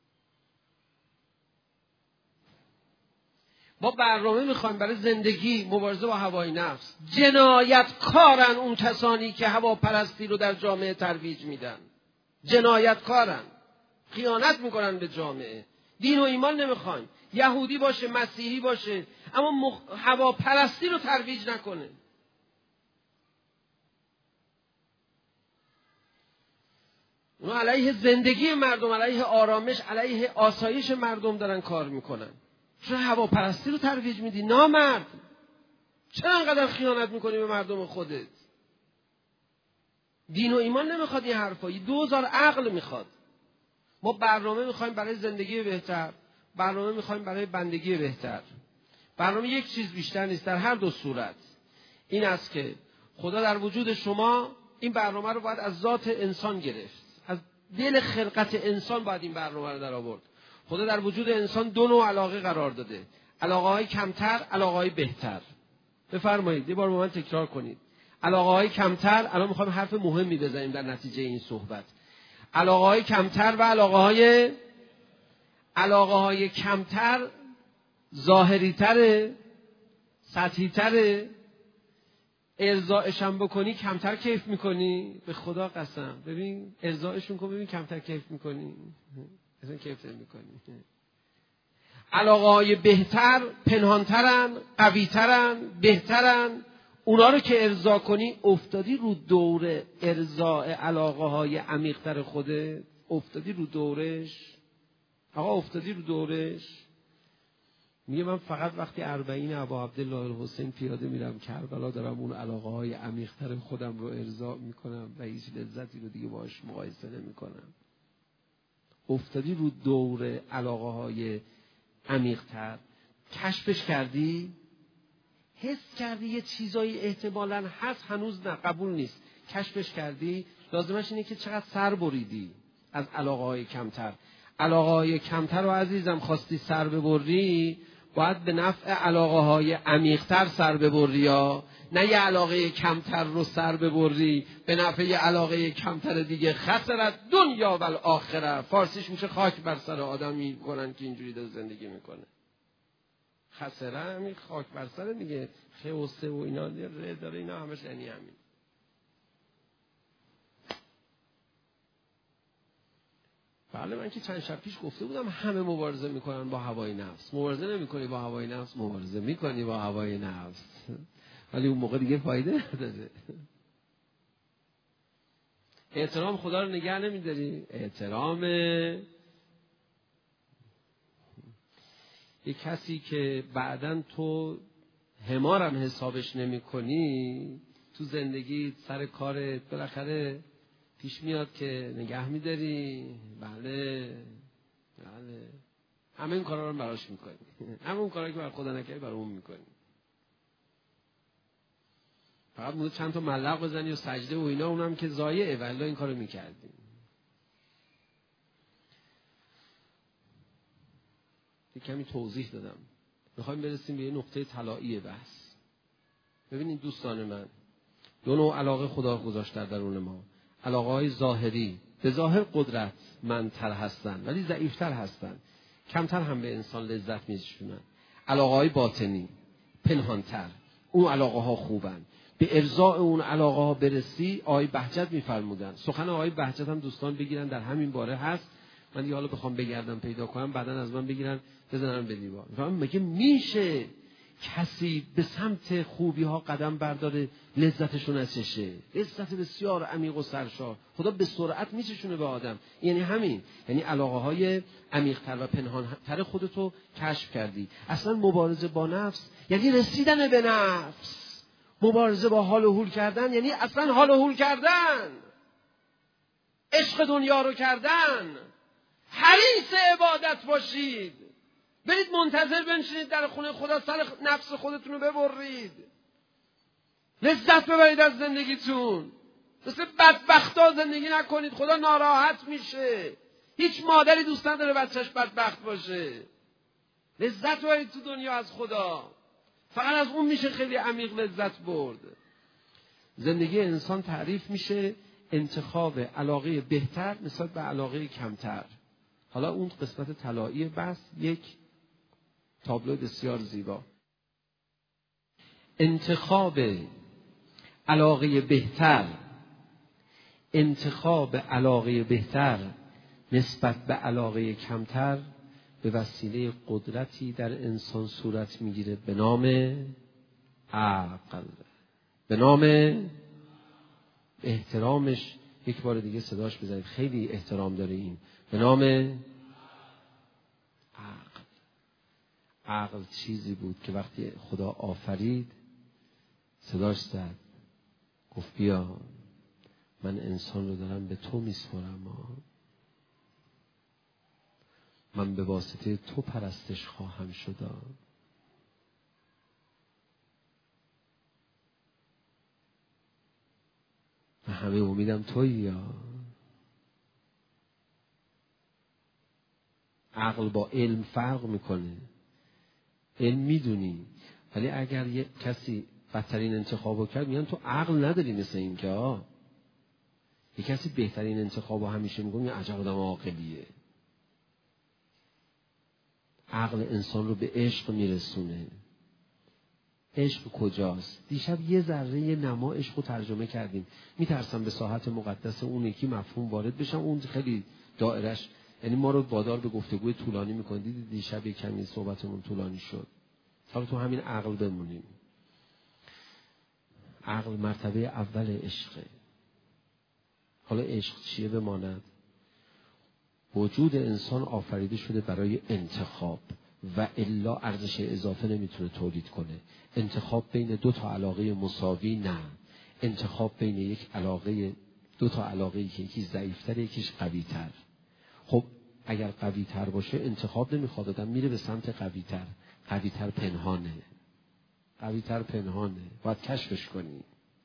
ما برنامه میخوایم برای زندگی، مبارزه با هوای نفس. جنایتکارن اون کسانی که هواپرستی رو در جامعه ترویج میدن. جنایتکارن، خیانت میکنن به جامعه. دین و ایمان نمیخوایم، یهودی باشه، مسیحی باشه، اما هواپرستی رو ترویج نکنه. اونا علیه زندگی مردم، علیه آرامش، علیه آسایش مردم دارن کار میکنن. چرا هواپرستی رو ترویج میدی؟ نامرد، چرا انقدر خیانت میکنی به مردم خودت؟ دین و ایمان نمیخواد این حرفایی، 2000 عقل میخواد. ما برنامه میخوایم برای زندگی بهتر، برنامه میخوایم برای بندگی بهتر. برنامه یک چیز بیشتر نیست در هر دو صورت. این است که خدا در وجود شما این برنامه رو باید از ذات انسان گرفت، از دل خلقت انسان باید این برنامه رو در آورد. خدا در وجود انسان 2 نوع علاقه قرار داده، علاقه های کمتر، علاقه های بهتر. بفرمایید یه بار با من تکرار کنید. علاقه‌های کمتر، الان میخوایم حرف مهمی بزنیم در نتیجه این صحبت. علاقه‌های کمتر و علاقه‌های کمتر ظاهری‌تره، سطحی‌تره. ارضایش هم بکنی کمتر کیف میکنی، به خدا قسم. ببین ارضایشون کن، ببین کمتر کیف میکنی، اصلا کیف نمیکنی. علاقه‌های بهتر پنهانترن، قویترن، بهترن. اونا رو که ارضا کنی افتادی رو دور ارضاء علاقه‌های عمیق‌تر خودت، افتادی رو دورش. آقا افتادی رو دورش. میگه من فقط وقتی 40 ابا عبدالله الحسین پیاده میرم کربلا دارم اون علاقه‌های عمیق‌تر خودم رو ارضا میکنم و هیچ لذتی رو دیگه باهاش مقایسه نمیکنم. افتادی رو دور علاقه‌های عمیق‌تر. کشفش کردی، حس کردی یه چیزایی احتمالاً هست، هنوز نه، قبول نیست. کشفش کردی، لازمش اینه که چقدر سر بریدی از علاقه‌های کمتر. علاقه‌های کمتر رو عزیزم خواستی سر ببری، باید به نفع علاقه‌های عمیق‌تر سر ببری، یا نه یه علاقه کمتر رو سر ببری به نفع یه علاقه کمتر دیگه. خسرت دنیا و الاخره. فارسیش میشه خاک بر سر آدمی کنن که اینجوری داره زندگی میکنه. خسره همین خاک بر سر دیگه، خه و سه و اینا داره، اینا همش یعنی همین. بله من که چند شب پیش گفته بودم همه مبارزه میکنن با هوای نفس. مبارزه نمیکنی با هوای نفس، مبارزه میکنی با هوای نفس، ولی اون موقع دیگه فایده نداره. احترام خدا رو نگه نمیداری. احترام یک کسی که بعداً تو حمارم حسابش نمی کنی تو زندگی سر کارت بالاخره پیش میاد که نگه میداری. بله همه این کارا رو براش میکنی، همه اون کارا که برای خدا نکردی برای اون میکنی. فقط مونده چند تا ملق بزنی و سجده و اینا، اونم که ضایعه، والله این کارو میکردی. یک کمی توضیح دادم. میخوایم برسیم به یه نقطه طلایی بحث. ببینید دوستان من، دو نوع علاقه خدا گذاشت در درون ما. علاقه های ظاهری، به ظاهر قدرت منتر هستن ولی ضعیفتر هستن، کمتر هم به انسان لذت می‌رسونن. علاقه های باطنی، پنهانتر، اون علاقه ها خوبن. به ارضاء اون علاقه ها برسی. آقای بهجت می‌فرمودن، سخن آقای بهجت هم دوستان بگیرن در همین باره هست. من دیگه حالا بخوام بگردم پیدا کنم بعدن از من بگیرن بزنن به دیوار. میگه میشه کسی به سمت خوبی ها قدم برداره لذتشون نچشه، لذت بسیار عمیق و سرشار خدا به سرعت میچشونه به آدم. یعنی همین، یعنی علاقه های عمیق‌تر و پنهان‌تر خودتو کشف کردی. اصلا مبارزه با نفس یعنی رسیدن به نفس. مبارزه با حال و حول کردن یعنی اصلا حال و حول کردن، عشق دنیا رو کردن. حریص عبادت باشید، برید منتظر بنشینید در خونه خدا، سر نفس خودتون رو ببرید، لذت ببرید از زندگیتون. مثل بدبختا زندگی نکنید، خدا ناراحت میشه. هیچ مادری دوست نداره بچهش بدبخت باشه. لذت ببرید تو دنیا از خدا، فقط از اون میشه خیلی عمیق لذت برد. زندگی انسان تعریف میشه انتخاب علاقه بهتر نسبت به علاقه کمتر. حالا اون قسمت طلایی بس یک تابلو بسیار زیبا. انتخاب علاقه بهتر، انتخاب علاقه بهتر نسبت به علاقه کمتر به وسیله قدرتی در انسان صورت میگیره به نام عقل. به نام احترامش یک بار دیگه صداش بزنید، خیلی احترام داره این. به نام عقل. عقل چیزی بود که وقتی خدا آفرید صداش زد، گفت بیا من انسان رو دارم به تو میسپارم، من به واسطه تو پرستش خواهم شد. من همه امیدم تویی. یا عقل با علم فرق میکنه. علم میدونی، ولی اگر یک کسی بدترین انتخابو کرد، میگن تو عقل نداری. مثل این که یک کسی بهترین انتخابو همیشه میگه عجب آدم عاقلیه. عقل انسان رو به عشق میرسونه. عشق کجاست؟ دیشب یه ذره نما عشق رو ترجمه کردیم. میترسم به ساحت مقدس اون یکی مفهوم وارد بشم، اون خیلی دایرش، یعنی ما رو وادار به گفتگوی طولانی میکنه. دیدید دیشب یک کمی صحبتمون طولانی شد. حالا تو همین عقل بمونیم. عقل مرتبه اول عشقه. حالا عشق چیه بماند؟ وجود انسان آفریده شده برای انتخاب و الا ارزش اضافه نمیتونه تولید کنه. انتخاب بین دو تا علاقه مساوی نه. انتخاب بین یک علاقه، دو تا علاقه‌ای که یکی ضعیف‌تر یکیش قوی‌تر. خب اگر قوی‌تر باشه انتخاب نمیخواد، آدم میره به سمت قوی‌تر. قوی‌تر پنهانه. قوی‌تر پنهانه. باید کشفش کنی.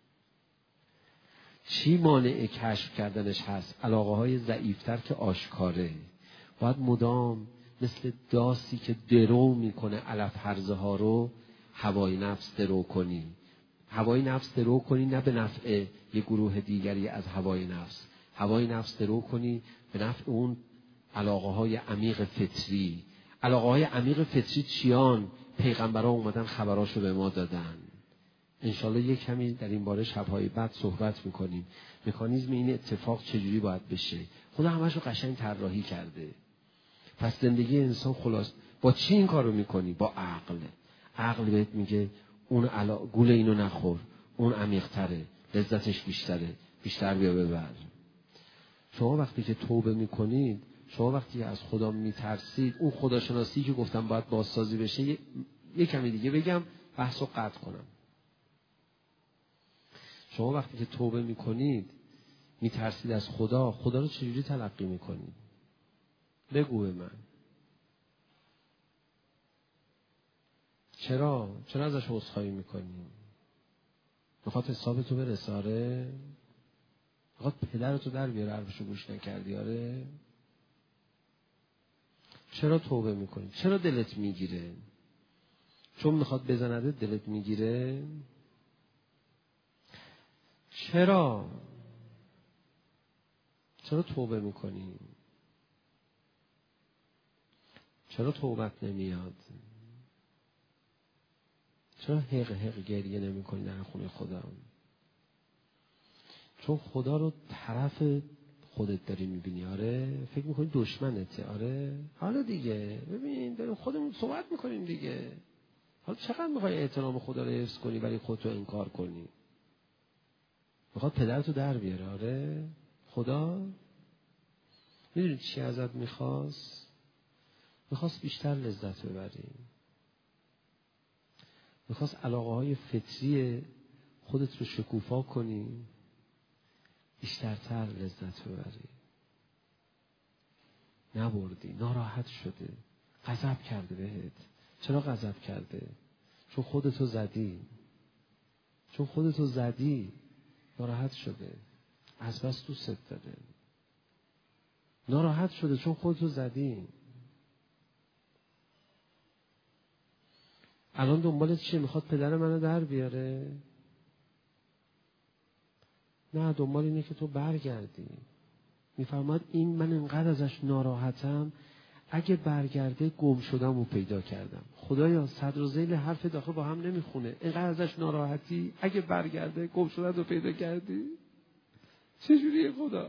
چی مانع کشف کردنش هست؟ علاقه‌های ضعیف‌تر که آشکاره. باید مدام مثل داسی که درو میکنه علف هرزه ها رو هوای نفس درو کنی. هوای نفس درو کنی نه به نفع یک گروه دیگری از هوای نفس. هوای نفس درو کنی به نفع اون علاقه‌های عمیق فطری. علاقه‌های عمیق فطری چیان؟ پیغمبران اومدن خبراشو به ما دادن. انشالله یک کمی در این باره شب‌های بعد صحبت میکنیم. مکانیزم این اتفاق چجوری باید بشه. خدا همش رو قشنگ طراحی کرده. پس زندگی انسان خلاص با چی این کارو میکنی؟ با عقل. عقل بهت میگه اون گول اینو نخور، اون عمیق‌تره، لذتش بیشتره، بیشتر بیا ببر. شما وقتی که توبه میکنید، شما وقتی از خدا میترسید، اون خداشناسی که گفتم باید بازسازی بشه، یک کمی دیگه بگم بحثو قطع کنم. شما وقتی که توبه میکنید، میترسید از خدا، خدا رو چجوری تلقی میکنید؟ بگو به من. چرا ازش عذرخواهی میکنی؟ میخواد حسابتو برسه؟ آره. میخواد پدرتو در بیاره حرفشو گوش نکردی؟ آره. چرا توبه میکنی؟ چرا دلت میگیره؟ چون میخواد بزنده دلت میگیره؟ چرا توبه میکنی؟ چرا توبت نمیاد؟ چرا حق گریه نمی کنی در خونه خدا؟ چون خدا رو طرف خودت داری میبینی. آره. فکر میکنی دشمنته. آره. حالا دیگه ببین داریم خودمون صحبت میکنیم دیگه. حالا چقدر میخوای احترام خدا رو حفظ کنی ولی خودتو انکار کنی؟ میخواد پدرتو در بیاره. آره. خدا میدونی چی ازت میخواست بیشتر لذت ببری. میخواست علاقه های فطری خودت رو شکوفا کنی، بیشترتر لذت ببری. نبردی، ناراحت شده، غضب کرده بهت. چرا غضب کرده؟ چون خودتو زدی، ناراحت شده. از بس دوست داره. ناراحت شده چون خودتو زدی. الان دنبال چیه؟ میخواد پدر منو در بیاره؟ نه، دنبال اینه که تو برگردی. میفرماد این من انقدر ازش ناراحتم، اگه برگرده گم شدم و پیدا کردم. خدایا صدر و ذیل حرف داخل با هم نمیخونه. انقدر ازش ناراحتی، اگه برگرده گم شدم و پیدا کردی. چجوریه خدا؟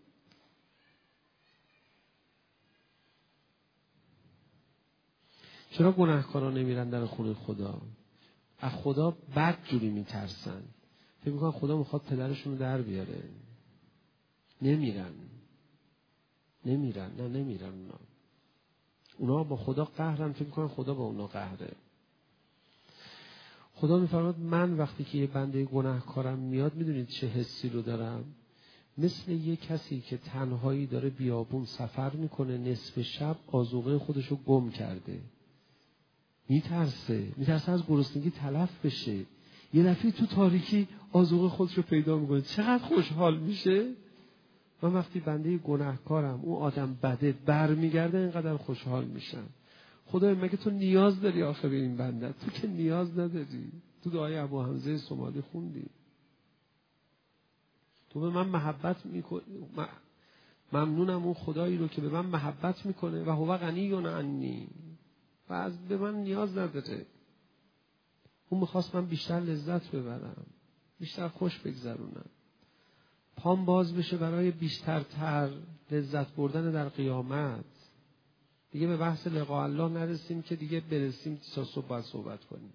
چرا گناهکاران نمیرن در خونه خدا؟ از خدا بد جوری میترسن. فکر میکنن خدا میخواد پدرشون رو در بیاره. نمیرن. اونا با خدا قهرن. فکر میکنن خدا با اونا قهره. خدا میفرماد من وقتی که یه بنده گناهکارم میاد، میدونید چه حسی رو دارم؟ مثل یه کسی که تنهایی داره بیابون سفر میکنه، نصف شب آذوقه خودشو گم کرده. میترسه از گرسنگی تلف بشه. یه دفعه تو تاریکی آذوقه خودشو پیدا میکنه. چقدر خوشحال میشه. من وقتی بنده گناهکارم، اون آدم بده برمیگرده، اینقدر خوشحال میشم. خدای مگه تو نیاز داری آخه به این بنده؟ تو که نیاز نداری. تو دعای ابو حمزه صومالی خوندی. تو به من محبت میکنی، ممنونم اون خدایی رو که به من محبت میکنه و هو غنی عنی و از به من نیاز نداره. اون میخواست من بیشتر لذت ببرم، بیشتر خوش بگذرونم، پام باز بشه برای بیشترتر لذت بردن در قیامت. دیگه به بحث لقاء الله نرسیم که دیگه برسیم تا صبح باید صحبت کنیم.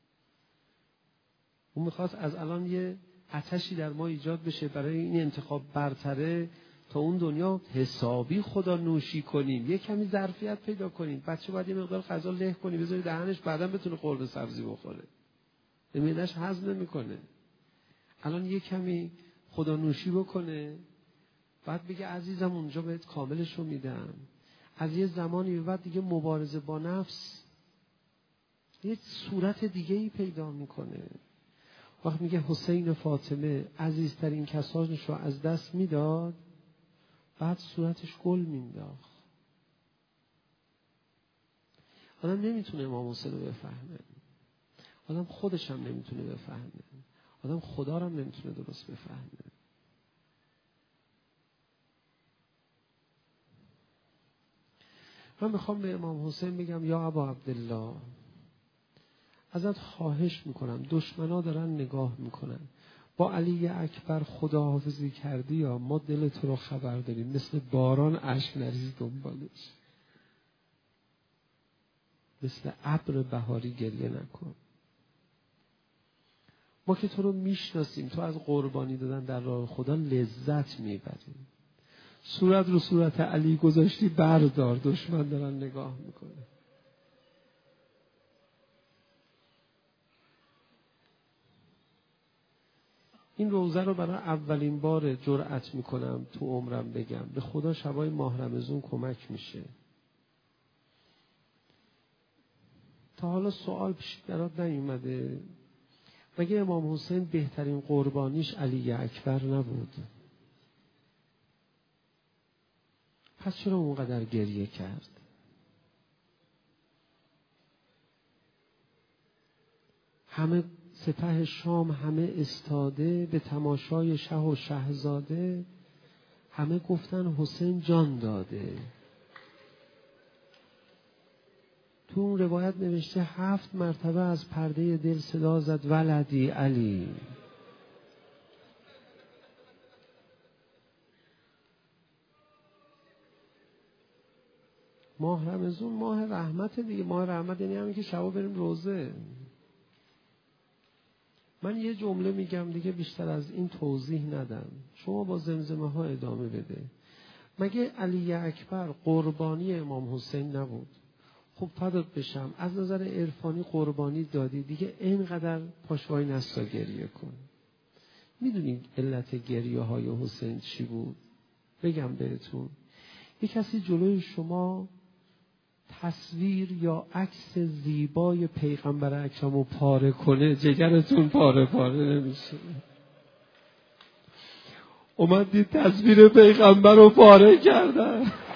اون میخواست از الان یه آتشی در ما ایجاد بشه برای این انتخاب برتره تا اون دنیا حسابی خدا نوشی کنیم، یه کمی ظرفیت پیدا کنیم. بچه باید یه مقدار غذا له کنی بذاری دهنش، بعداً بتونه قرمه سبزی بخوره، معده‌اش هضم نمیکنه. الان یه کمی خدا نوشی بکنه، بعد بگه عزیزم اونجا بهت کاملشو میدم. از یه زمانی به بعد دیگه مبارزه با نفس یه صورت دیگه‌ای پیدا میکنه. وقت میگه حسین فاطمه عزیزترین کسانش رو از دست میداد، بعد صورتش گل مینداخت. آدم نمیتونه امام حسین رو بفهمه، آدم خودش هم نمیتونه بفهمه، آدم خدا رو هم نمیتونه درست بفهمه. من میخوام به امام حسین بگم یا ابا عبدالله، ازت خواهش میکنم، دشمنا دارن نگاه میکنن، با علی اکبر خداحافظی کردی یا ما دل تو رو خبر داریم، مثل باران اشک نریز دنبالش، مثل ابر بهاری گریه نکن. ما که تو رو میشناسیم، تو از قربانی دادن در راه خدا لذت میبریم. صورت رو صورت علی گذاشتی، بردار، دشمن دارن نگاه میکنه. این روزه رو برای اولین بار جرأت میکنم تو عمرم بگم. به خدا شبای ماه رمضان کمک میشه. تا حالا سوال پیش برات نیومده مگه امام حسین بهترین قربانیش علی اکبر نبود؟ پس چرا اونقدر گریه کرد؟ همه سپه شام همه استاده به تماشای شه و شهزاده، همه گفتن حسین جان داده. تو اون روایت نوشته 7 مرتبه از پرده دل صدا زد ولدی علی. ماه رمضان ماه رحمت دیگه. ماه رحمت یعنی همین که شبا بریم روزه. من یه جمله میگم دیگه، بیشتر از این توضیح ندم، شما با زمزمه ها ادامه بده. مگه علی اکبر قربانی امام حسین نبود؟ خب فدات بشم، از نظر عرفانی قربانی دادی دیگه، اینقدر پاشوای نستا گریه کن. میدونید علت گریه های حسین چی بود؟ بگم بهتون. یک کسی جلوی شما تصویر یا عکس زیبای پیغمبر اکرم رو پاره کنه، جگرتون پاره پاره نمیشه. اومد دید تصویر پیغمبر رو پاره کردن.